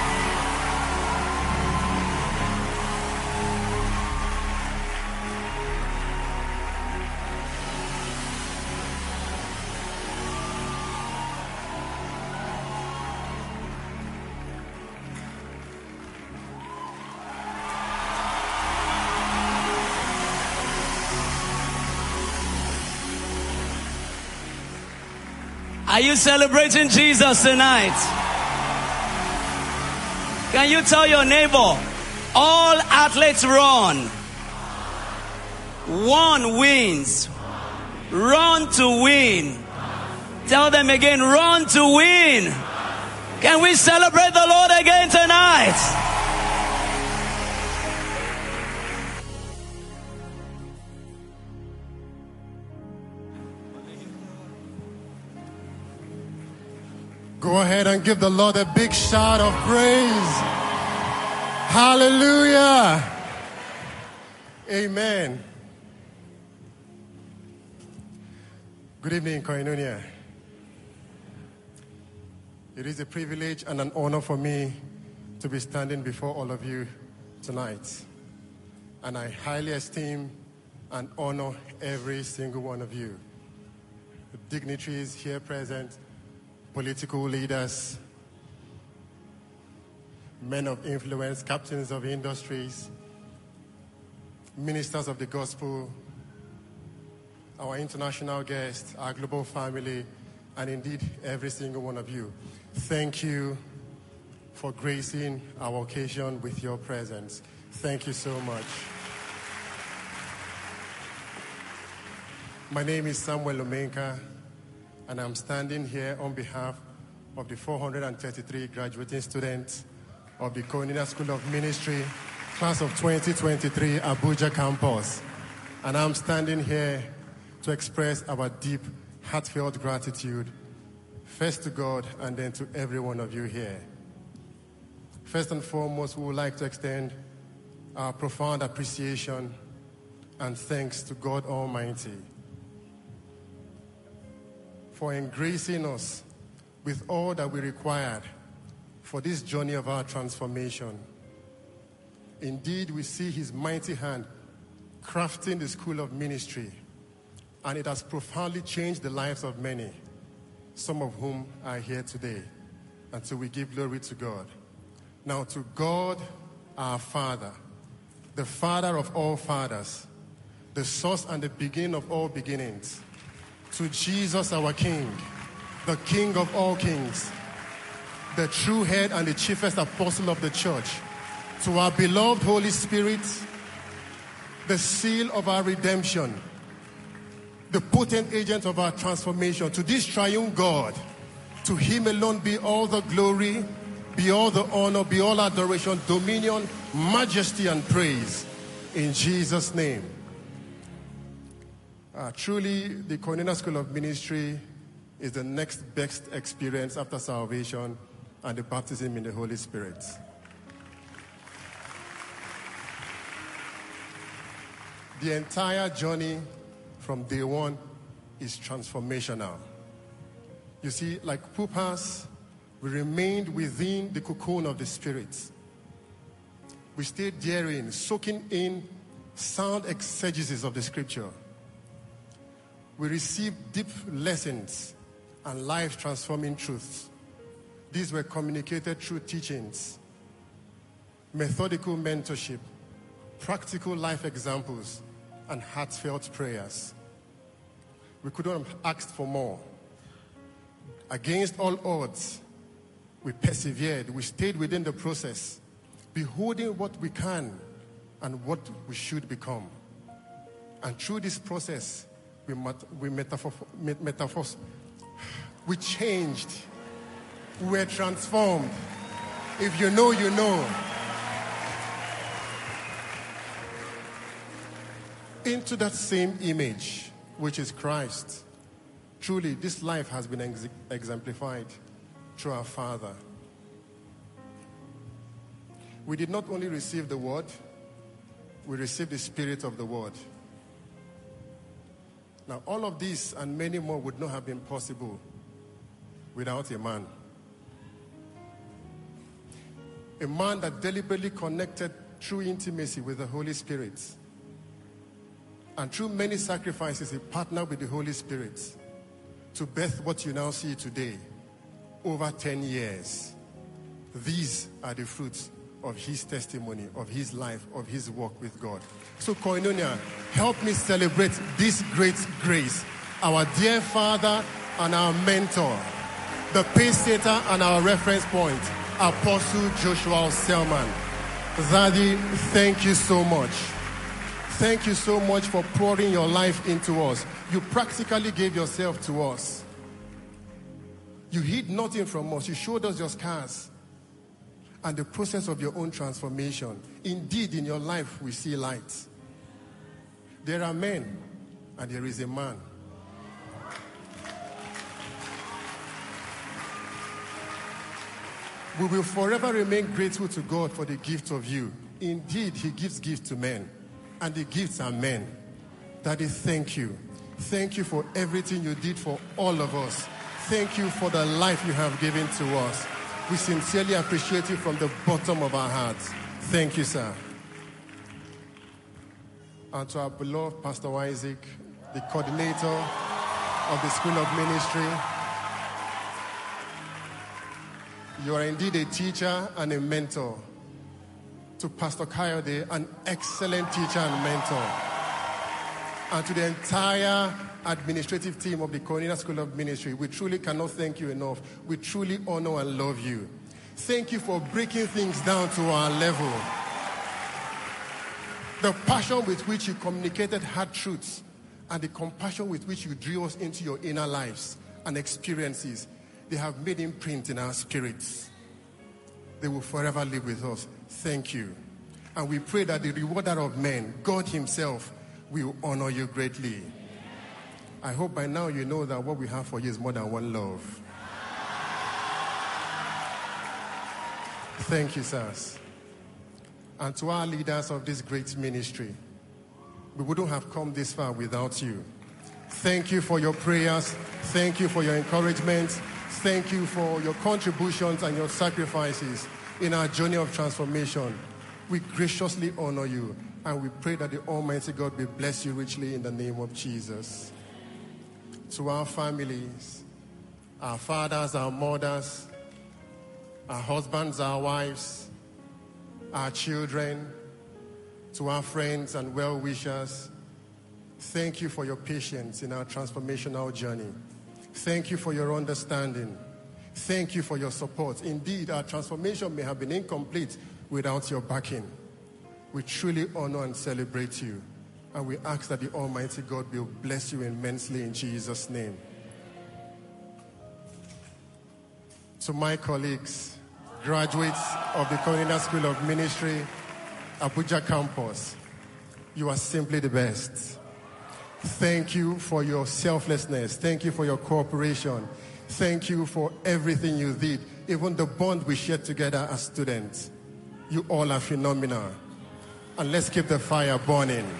Are you celebrating Jesus tonight? Can you tell your neighbor, all athletes run, one wins, run to win. Tell them again, run to win. Can we celebrate the Lord again tonight? Go ahead and give the Lord a big shout of praise. Hallelujah. Amen. Good evening, Koinonia. It is a privilege and an honor for me to be standing before all of you tonight. And I highly esteem and honor every single one of you. The dignitaries here present, political leaders, men of influence, captains of industries, ministers of the gospel, our international guests, our global family, and indeed every single one of you. Thank you for gracing our occasion with your presence. Thank you so much. My name is Samuel Lomenka, and I'm standing here on behalf of the four hundred thirty-three graduating students of the Koinonia School of Ministry, class of twenty twenty-three, Abuja campus. And I'm standing here to express our deep, heartfelt gratitude, first to God and then to every one of you here. First and foremost, we would like to extend our profound appreciation and thanks to God Almighty for engracing us with all that we required for this journey of our transformation. Indeed, we see his mighty hand crafting the school of ministry, and it has profoundly changed the lives of many, some of whom are here today. And so we give glory to God. Now to God, our Father, the Father of all fathers, the source and the beginning of all beginnings, to Jesus our King, the King of all kings, the true head and the chiefest apostle of the church, to our beloved Holy Spirit, the seal of our redemption, the potent agent of our transformation, to this triune God, to him alone be all the glory, be all the honor, be all adoration, dominion, majesty, and praise. In Jesus' name. Uh, truly, the Koinonia School of Ministry is the next best experience after salvation and the baptism in the Holy Spirit. The entire journey from day one is transformational. You see, like pupas, we remained within the cocoon of the Spirit. We stayed therein, soaking in sound exegesis of the Scripture. We received deep lessons and life-transforming truths. These were communicated through teachings, methodical mentorship, practical life examples, and heartfelt prayers. We couldn't have asked for more. Against all odds, we persevered. We stayed within the process, beholding what we can and what we should become. And through this process, we, met, we metaphor, metaphors, we changed. We were transformed. If you know, you know. Into that same image, which is Christ. Truly, this life has been ex- exemplified through our Father. We did not only receive the Word, we received the Spirit of the Word. Now, all of this and many more would not have been possible without a man. A man that deliberately connected through intimacy with the Holy Spirit. And through many sacrifices, he partnered with the Holy Spirit to birth what you now see today, over ten years. These are the fruits of his testimony, of his life, of his walk with God. So Koinonia, help me celebrate this great grace. Our dear Father and our mentor, the pace-setter and our reference point, Apostle Joshua Selman. Daddy, thank you so much. Thank you so much for pouring your life into us. You practically gave yourself to us. You hid nothing from us. You showed us your scars and the process of your own transformation. Indeed, in your life, we see light. There are men, and there is a man. We will forever remain grateful to God for the gift of you. Indeed, he gives gifts to men, and the gifts are men. Daddy, thank you. Thank you for everything you did for all of us. Thank you for the life you have given to us. We sincerely appreciate you from the bottom of our hearts. Thank you, sir. And to our beloved Pastor Isaac, the coordinator of the School of Ministry. You are indeed a teacher and a mentor. To Pastor Kayode, an excellent teacher and mentor. And to the entire administrative team of the Koinonia School of Ministry, we truly cannot thank you enough. We truly honor and love you. Thank you for breaking things down to our level. The passion with which you communicated hard truths and the compassion with which you drew us into your inner lives and experiences, they have made imprint in our spirits. They will forever live with us. Thank you. And we pray that the rewarder of men, God himself, will honor you greatly. I hope by now you know that what we have for you is more than one love. Thank you, sirs. And to our leaders of this great ministry, we wouldn't have come this far without you. Thank you for your prayers. Thank you for your encouragement. Thank you for your contributions and your sacrifices in our journey of transformation. We graciously honor you, and we pray that the Almighty God will bless you richly in the name of Jesus. To our families, our fathers, our mothers, our husbands, our wives, our children, to our friends and well-wishers, thank you for your patience in our transformational journey. Thank you for your understanding. Thank you for your support. Indeed, our transformation may have been incomplete without your backing. We truly honor and celebrate you. And we ask that the Almighty God will bless you immensely in Jesus' name. To my colleagues, graduates of the Koinonia School of Ministry, Abuja campus, you are simply the best. Thank you for your selflessness. Thank you for your cooperation. Thank you for everything you did, even the bond we shared together as students. You all are phenomenal. And let's keep the fire burning.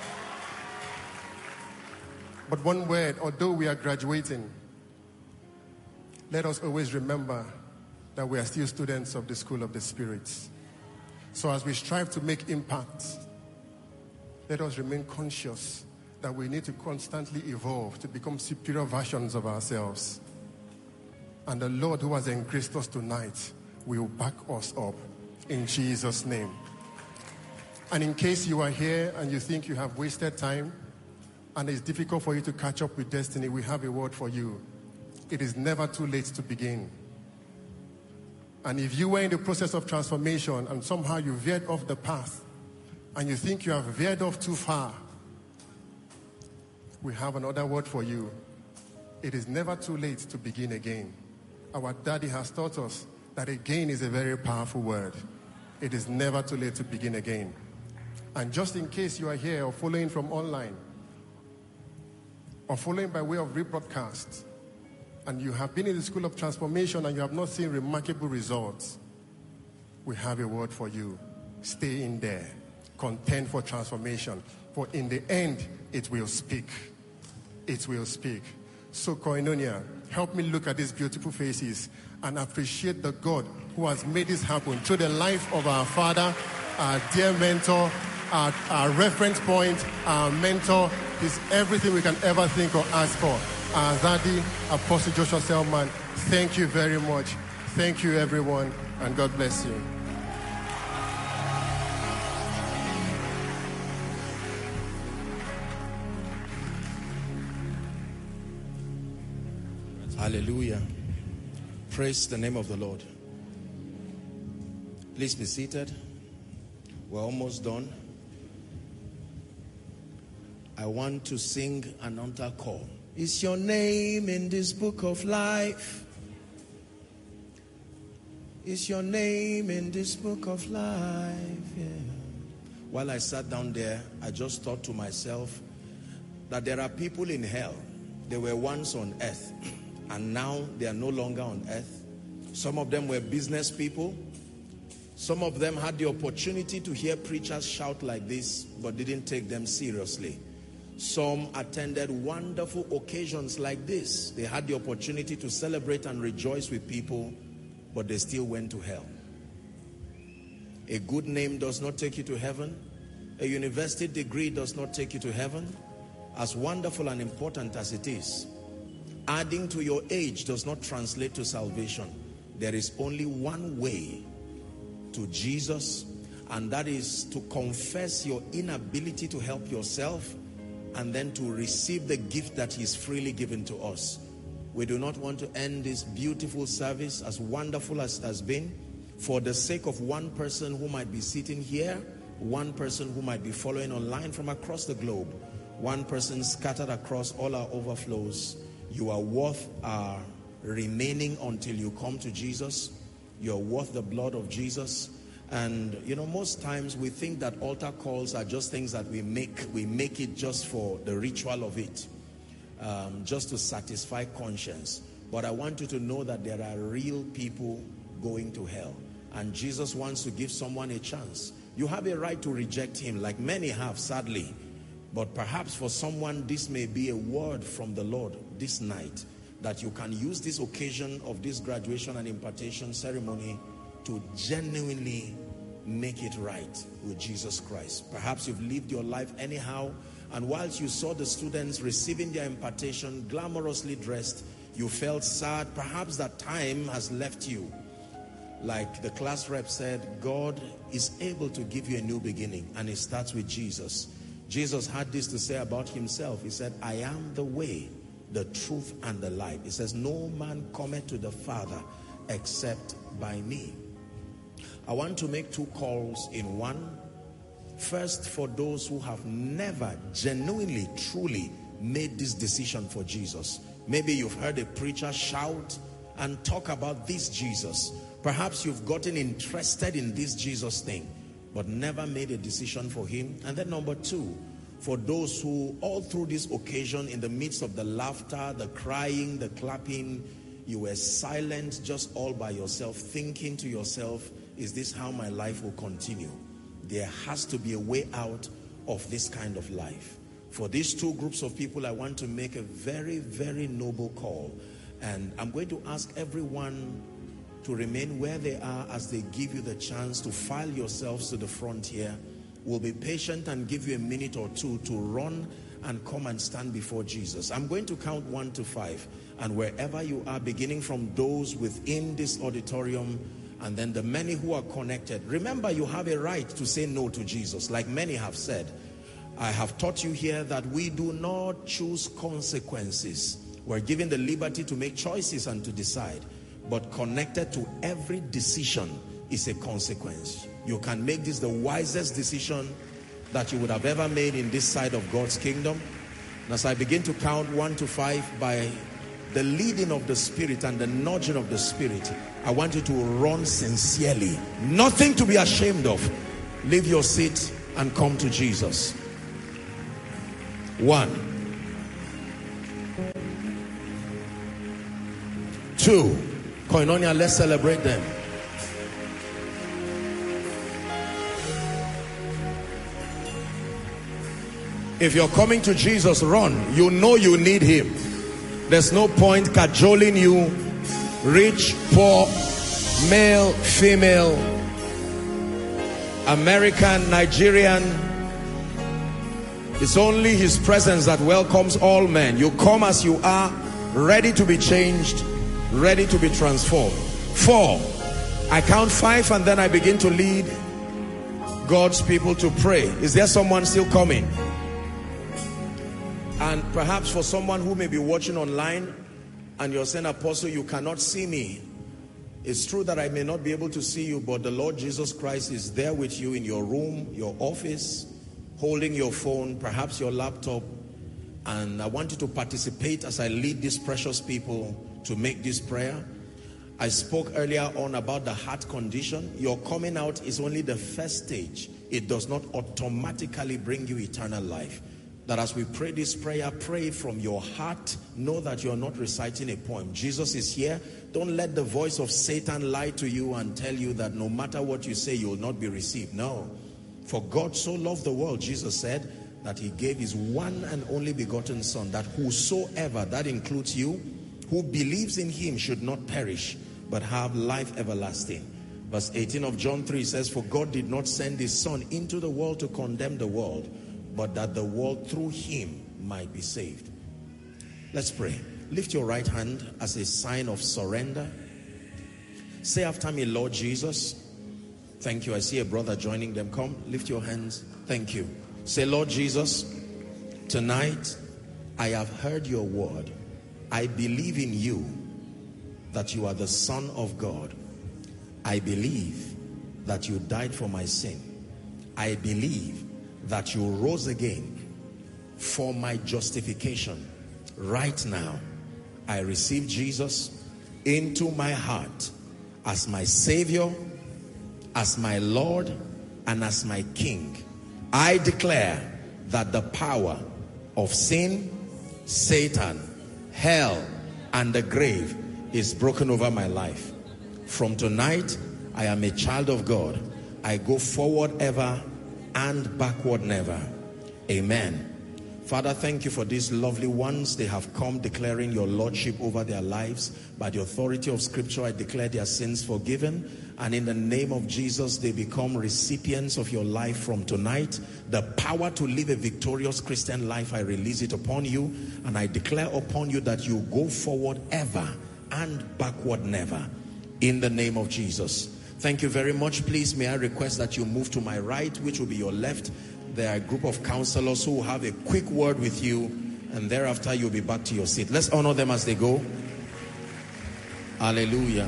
But one word, although we are graduating, let us always remember that we are still students of the School of the Spirits. So as we strive to make impact, let us remain conscious that we need to constantly evolve to become superior versions of ourselves. And the Lord who has engraced us tonight will back us up in Jesus' name. And in case you are here and you think you have wasted time and it's difficult for you to catch up with destiny, we have a word for you. It is never too late to begin. And if you were in the process of transformation and somehow you veered off the path and you think you have veered off too far, we have another word for you. It is never too late to begin again. Our daddy has taught us that again is a very powerful word. It is never too late to begin again. And just in case you are here or following from online or following by way of rebroadcast, and you have been in the School of Transformation and you have not seen remarkable results, we have a word for you. Stay in there. Contend for transformation. For in the end, it will speak. It will speak. So Koinonia, help me look at these beautiful faces and appreciate the God who has made this happen through the life of our father, our dear mentor, our, our reference point, our mentor. He's everything we can ever think or ask for. Our daddy, Apostle Joshua Selman, thank you very much. Thank you, everyone, and God bless you. Hallelujah. Praise the name of the Lord. Please be seated. We're almost done. I want to sing an altar call. Is your name in this book of life? Is your name in this book of life? Yeah. While I sat down there, I just thought to myself that there are people in hell. They were once on earth, and now they are no longer on earth. Some of them were business people. Some of them had the opportunity to hear preachers shout like this, but didn't take them seriously. Some attended wonderful occasions like this. They had the opportunity to celebrate and rejoice with people, but they still went to hell. A good name does not take you to heaven. A university degree does not take you to heaven. As wonderful and important as it is, adding to your age does not translate to salvation. there is only one way to Jesus, and that is to confess your inability to help yourself and then to receive the gift that he's freely given to us. We do not want to end this beautiful service, as wonderful as it has been, for the sake of one person who might be sitting here, one person who might be following online from across the globe, one person scattered across all our overflows. You are worth our remaining until you come to Jesus. You're worth the blood of Jesus. And you know, most times we think that altar calls are just things that we make. We make it just for the ritual of it, um, just to satisfy conscience. But I want you to know that there are real people going to hell, and Jesus wants to give someone a chance. You have a right to reject him, like many have, sadly. But perhaps for someone, this may be a word from the Lord this night, that you can use this occasion of this graduation and impartation ceremony to genuinely make it right with Jesus Christ. Perhaps you've lived your life anyhow, and whilst you saw the students receiving their impartation glamorously dressed, you felt sad. Perhaps that time has left you. Like the class rep said, God is able to give you a new beginning, and it starts with Jesus. Jesus had this to say about himself. He said, I am the way, the truth, and the life. He says, no man cometh to the Father except by me. I want to make two calls in one. First, for those who have never genuinely, truly made this decision for Jesus. Maybe you've heard a preacher shout and talk about this Jesus. Perhaps you've gotten interested in this Jesus thing, but never made a decision for him. And then number two, for those who all through this occasion, in the midst of the laughter, the crying, the clapping, you were silent, just all by yourself, thinking to yourself, is this how my life will continue? There has to be a way out of this kind of life. For these two groups of people, I want to make a very, very noble call. And I'm going to ask everyone to remain where they are as they give you the chance to file yourselves to the front here. We'll be patient and give you a minute or two to run and come and stand before Jesus. I'm going to count one to five. And wherever you are, beginning from those within this auditorium and then the many who are connected, remember you have a right to say no to Jesus, like many have said. I have taught you here that we do not choose consequences. We're given the liberty to make choices and to decide. But connected to every decision is a consequence. You can make this the wisest decision that you would have ever made in this side of God's kingdom. And as I begin to count one to five, by the leading of the Spirit and the nudging of the Spirit, I want you to run sincerely. Nothing to be ashamed of. Leave your seat and come to Jesus. One. Two. Koinonia, let's celebrate them. If you're coming to Jesus, run. You know you need him. There's no point cajoling you. Rich, poor, male, female, American, Nigerian. It's only his presence that welcomes all men. You come as you are, ready to be changed, ready to be transformed. Four. I count five and then I begin to lead God's people to pray. Is there someone still coming? And perhaps for someone who may be watching online and you're saying, Apostle, you cannot see me. It's true that I may not be able to see you, but the Lord Jesus Christ is there with you in your room, your office, holding your phone, perhaps your laptop. And I want you to participate as I lead these precious people to make this prayer. I spoke earlier on about the heart condition. Your coming out is only the first stage. It does not automatically bring you eternal life. That as we pray this prayer, pray from your heart. Know that you're not reciting a poem. Jesus is here. Don't let the voice of Satan lie to you and tell you that no matter what you say, you will not be received. No. For God so loved the world, Jesus said, that he gave his one and only begotten Son, that whosoever, that includes you, who believes in him should not perish, but have life everlasting. Verse eighteen of John three says, for God did not send his Son into the world to condemn the world, but that the world through him might be saved. Let's pray. Lift your right hand as a sign of surrender. Say after me, Lord Jesus. Thank you. I see a brother joining them. Come, lift your hands. Thank you. Say, Lord Jesus, tonight I have heard your word. I believe in you, that you are the Son of God. I believe that you died for my sin. I believe that you rose again for my justification. Right now, I receive Jesus into my heart as my Savior, as my Lord, and as my King. I declare that the power of sin, Satan, hell, and the grave is broken over my life. From tonight, I am a child of God. I go forward ever and backward never. Amen. Father, thank you for these lovely ones. They have come declaring your lordship over their lives. By the authority of scripture, I declare their sins forgiven. And in the name of Jesus, they become recipients of your life from tonight. The power to live a victorious Christian life, I release it upon you. And I declare upon you that you go forward ever and backward never. In the name of Jesus. Thank you very much. Please, may I request that you move to my right, which will be your left. There are a group of counselors who will have a quick word with you, and thereafter you'll be back to your seat. Let's honor them as they go. Hallelujah.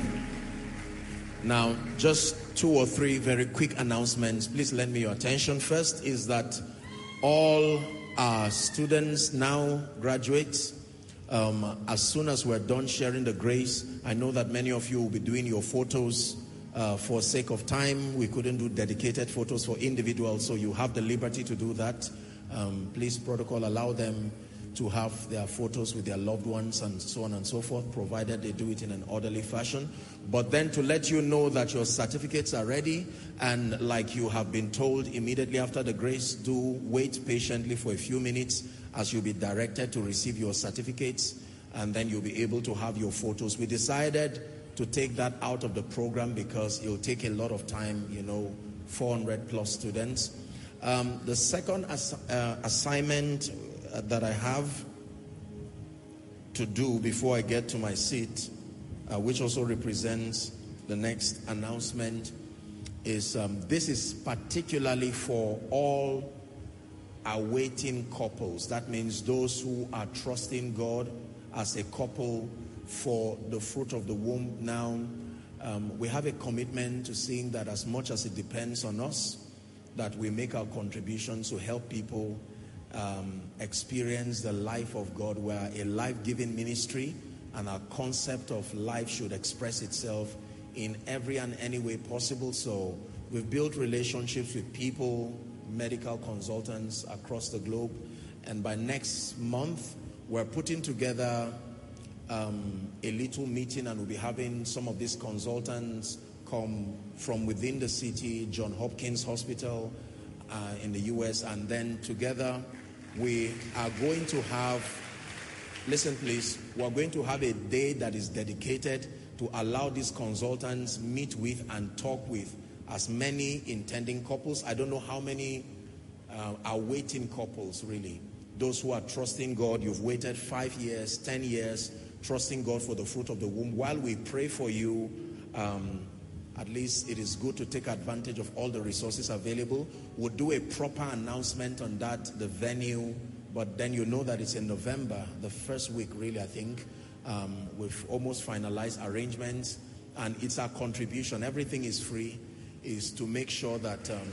Now, just two or three very quick announcements. Please lend me your attention. First is that all our students now graduates. Um, as soon as we're done sharing the grace, I know that many of you will be doing your photos. Uh, for sake of time, we couldn't do dedicated photos for individuals, so you have the liberty to do that. Um, please, protocol, allow them to have their photos with their loved ones and so on and so forth, provided they do it in an orderly fashion. But then to let you know that your certificates are ready, and like you have been told immediately after the grace, do wait patiently for a few minutes as you'll be directed to receive your certificates, and then you'll be able to have your photos. We decided to take that out of the program because it'll take a lot of time, you know, four hundred plus students. Um, the second ass uh, assignment uh, that I have to do before I get to my seat, uh, which also represents the next announcement, is um, this is particularly for all awaiting couples. That means those who are trusting God as a couple for the fruit of the womb. Now, um, we have a commitment to seeing that as much as it depends on us, that we make our contributions to help people um, experience the life of God. We're a life-giving ministry, and our concept of life should express itself in every and any way possible. So we've built relationships with people, medical consultants across the globe, and by next month, we're putting together Um, a little meeting, and we'll be having some of these consultants come from within the city, John Hopkins Hospital uh, in the U S, and then together we are going to have, listen please, we're going to have a day that is dedicated to allow these consultants meet with and talk with as many intending couples. I don't know how many uh, are waiting couples, really. Those who are trusting God, you've waited five years, ten years, trusting God for the fruit of the womb. While we pray for you, um, at least it is good to take advantage of all the resources available. We'll do a proper announcement on that, the venue, but then you know that it's in November, the first week really, I think. Um, we've almost finalized arrangements, and it's our contribution. Everything is free, is to make sure that, um,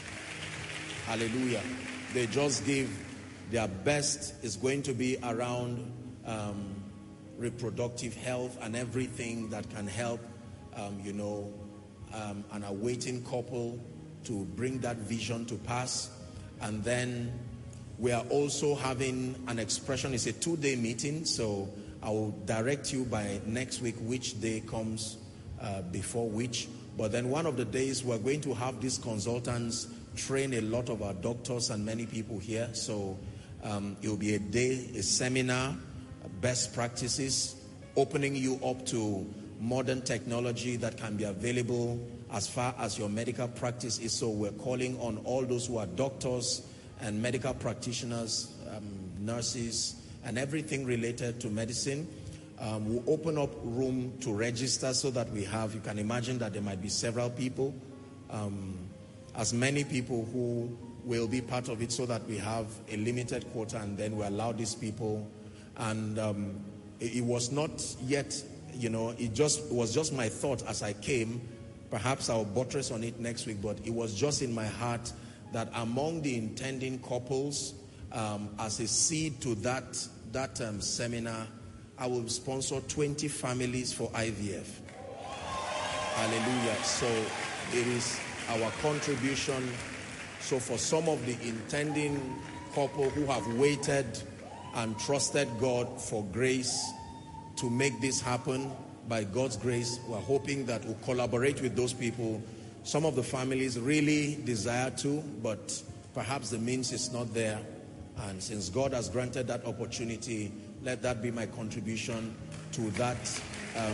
hallelujah, they just give their best. Is going to be around um, reproductive health and everything that can help, um, you know, um, an awaiting couple to bring that vision to pass. And then we are also having an expression. It's a two-day meeting, so I will direct you by next week which day comes uh, before which. But then one of the days we're going to have these consultants train a lot of our doctors and many people here. So um, it will be a day, a seminar, best practices, opening you up to modern technology that can be available as far as your medical practice is. So we're calling on all those who are doctors and medical practitioners, um, nurses, and everything related to medicine. Um, we'll open up room to register so that we have, you can imagine that there might be several people, um, as many people who will be part of it so that we have a limited quota, and then we allow these people. And um, it, it was not yet, you know, it just it was just my thought as I came. Perhaps I'll buttress on it next week, but it was just in my heart that among the intending couples, um, as a seed to that, that um, seminar, I will sponsor twenty families for I V F. Hallelujah. So it is our contribution. So for some of the intending couple who have waited and trusted God for grace to make this happen, by God's grace, we're hoping that we'll collaborate with those people. Some of the families really desire to, but perhaps the means is not there. And since God has granted that opportunity, let that be my contribution to that. Um,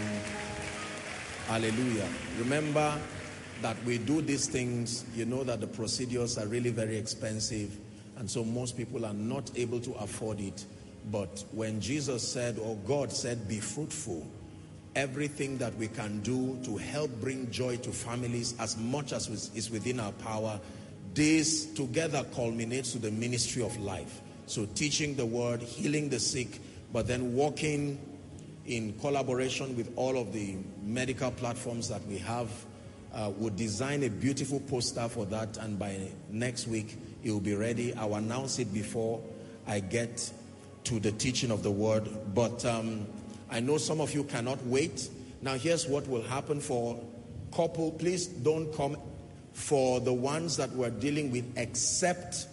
hallelujah. Remember that we do these things, you know that the procedures are really very expensive, and so most people are not able to afford it. But when Jesus said, or God said, be fruitful, everything that we can do to help bring joy to families as much as is within our power, this together culminates to the ministry of life. So teaching the word, healing the sick, but then working in collaboration with all of the medical platforms that we have. Uh, we'll design a beautiful poster for that, and by next week it will be ready. I'll announce it before I get to the teaching of the word. But um, I know some of you cannot wait. Now here's what will happen for couple. Please don't come for the ones that we're dealing with, except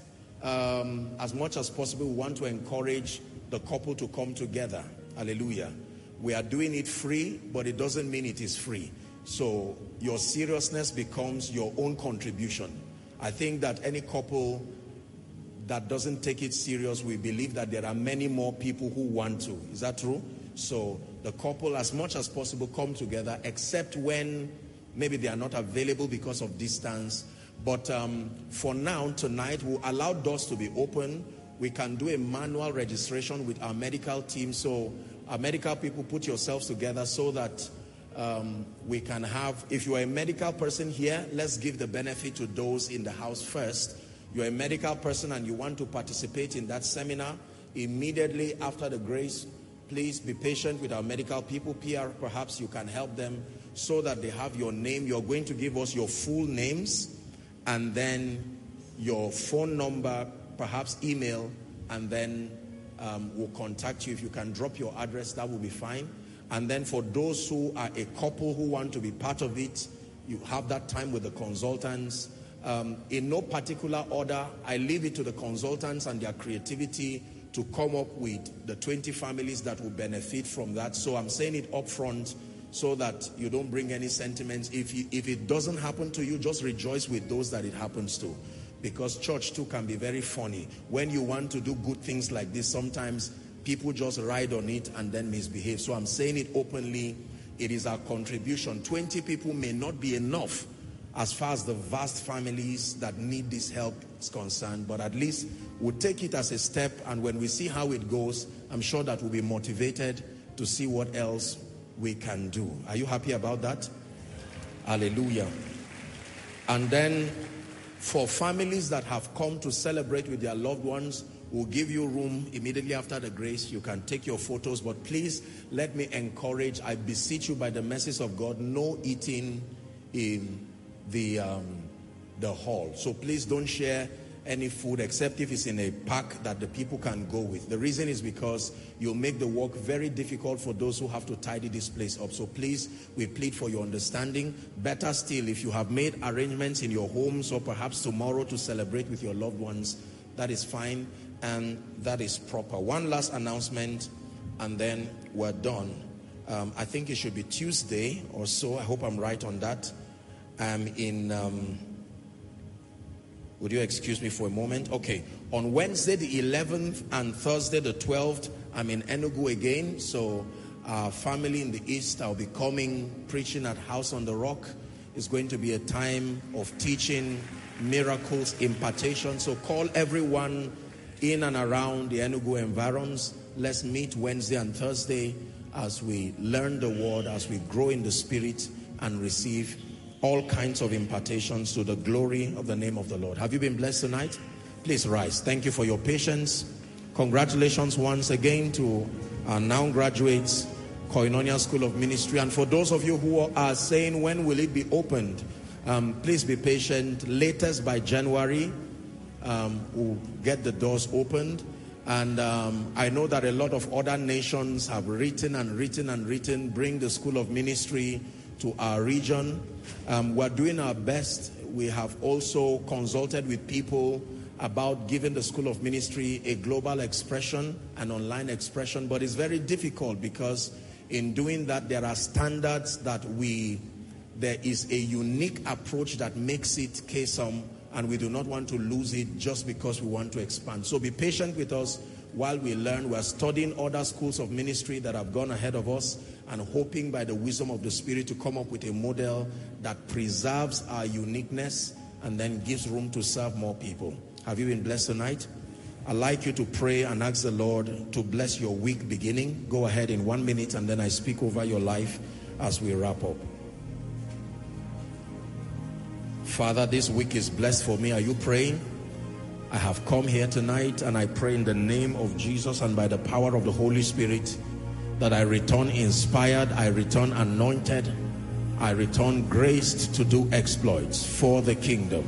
um, as much as possible we want to encourage the couple to come together. Hallelujah. We are doing it free, but it doesn't mean it is free. So your seriousness becomes your own contribution. I think that any couple that doesn't take it serious, we believe that there are many more people who want to. Is that true? So the couple, as much as possible, come together, except when maybe they are not available because of distance. But um, for now, tonight, we'll allow doors to be open. We can do a manual registration with our medical team. So our medical people, put yourselves together so that um, we can have, if you are a medical person here, let's give the benefit to those in the house first. You're a medical person and you want to participate in that seminar, immediately after the grace, please be patient with our medical people. P R, perhaps you can help them so that they have your name. You're going to give us your full names and then your phone number, perhaps email, and then um, we'll contact you. If you can drop your address, that will be fine. And then for those who are a couple who want to be part of it, you have that time with the consultants. Um, in no particular order, I leave it to the consultants and their creativity to come up with the twenty families that will benefit from that. So I'm saying it up front so that you don't bring any sentiments. If, you, if it doesn't happen to you, just rejoice with those that it happens to. Because church too can be very funny. When you want to do good things like this, sometimes people just ride on it and then misbehave. So I'm saying it openly. It is our contribution. twenty people may not be enough as far as the vast families that need this help is concerned, but at least we'll take it as a step, and when we see how it goes, I'm sure that we'll be motivated to see what else we can do. Are you happy about that? Hallelujah. And then for families that have come to celebrate with their loved ones, we'll give you room immediately after the grace. You can take your photos, but please let me encourage, I beseech you by the mercies of God, no eating in the um, the hall. So please don't share any food except if it's in a pack that the people can go with. The reason is because you'll make the work very difficult for those who have to tidy this place up. So please, we plead for your understanding. Better still, if you have made arrangements in your homes or perhaps tomorrow to celebrate with your loved ones, that is fine and that is proper. One last announcement and then we're done. Um, I think it should be Tuesday or so. I hope I'm right on that. I'm in, um, would you excuse me for a moment? Okay, on Wednesday the eleventh and Thursday the twelfth, I'm in Enugu again. So our family in the East, I'll be coming, preaching at House on the Rock. It's going to be a time of teaching, miracles, impartation. So call everyone in and around the Enugu environs. Let's meet Wednesday and Thursday as we learn the word, as we grow in the spirit and receive all kinds of impartations to the glory of the name of the Lord. Have you been blessed tonight? Please rise. Thank you for your patience. Congratulations once again to our now graduates, Koinonia School of Ministry. And for those of you who are saying, when will it be opened? Um, please be patient. Latest by January, um, we'll get the doors opened. And um, I know that a lot of other nations have written and written and written, bring the School of Ministry to our region. Um, we're doing our best. We have also consulted with people about giving the School of Ministry a global expression, an online expression, but it's very difficult because in doing that there are standards that we, there is a unique approach that makes it K S O M, and we do not want to lose it just because we want to expand. So be patient with us while we learn. We're studying other schools of ministry that have gone ahead of us and hoping by the wisdom of the Spirit to come up with a model that preserves our uniqueness and then gives room to serve more people. Have you been blessed tonight? I'd like you to pray and ask the Lord to bless your week beginning. Go ahead in one minute and then I speak over your life as we wrap up. Father, this week is blessed for me. Are you praying? I have come here tonight and I pray in the name of Jesus and by the power of the Holy Spirit that I return inspired, I return anointed, I return graced to do exploits for the kingdom.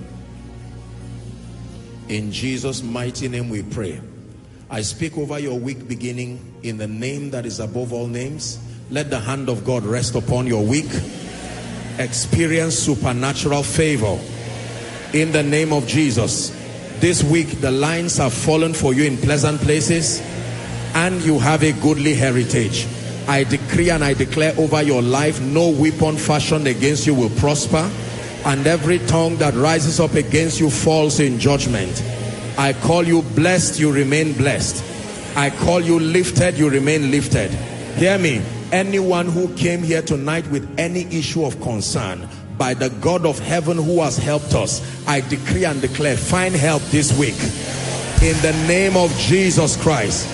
In Jesus' mighty name we pray. I speak over your week beginning in the name that is above all names. Let the hand of God rest upon your week. Experience supernatural favor in the name of Jesus. This week the lines have fallen for you in pleasant places and you have a goodly heritage. I decree and I declare over your life, no weapon fashioned against you will prosper, and every tongue that rises up against you falls in judgment. I call you blessed, you remain blessed. I call you lifted, you remain lifted. Hear me. Anyone who came here tonight with any issue of concern, by the God of heaven who has helped us, I decree and declare, find help this week in the name of Jesus Christ.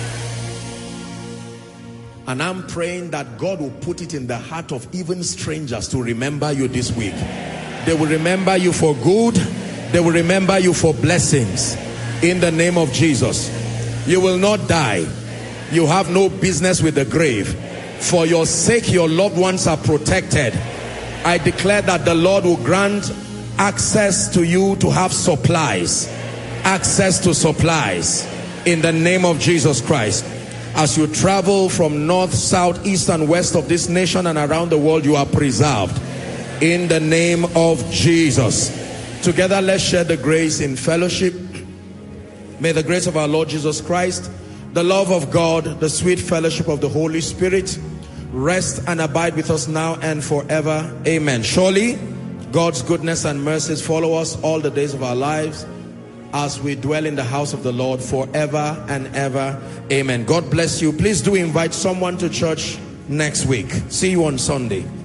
And I'm praying that God will put it in the heart of even strangers to remember you this week. They will remember you for good. They will remember you for blessings in the name of Jesus. You will not die. You have no business with the grave. For your sake, your loved ones are protected. I declare that the Lord will grant access to you to have supplies. Access to supplies in the name of Jesus Christ. As you travel from north, south, east and west of this nation and around the world, you are preserved in the name of Jesus. Together let's share the grace in fellowship. May the grace of our Lord Jesus Christ, the love of God, the sweet fellowship of the Holy Spirit rest and abide with us now and forever. Amen. Surely God's goodness and mercies follow us all the days of our lives as we dwell in the house of the Lord forever and ever. Amen. God bless you. Please do invite someone to church next week. See you on Sunday.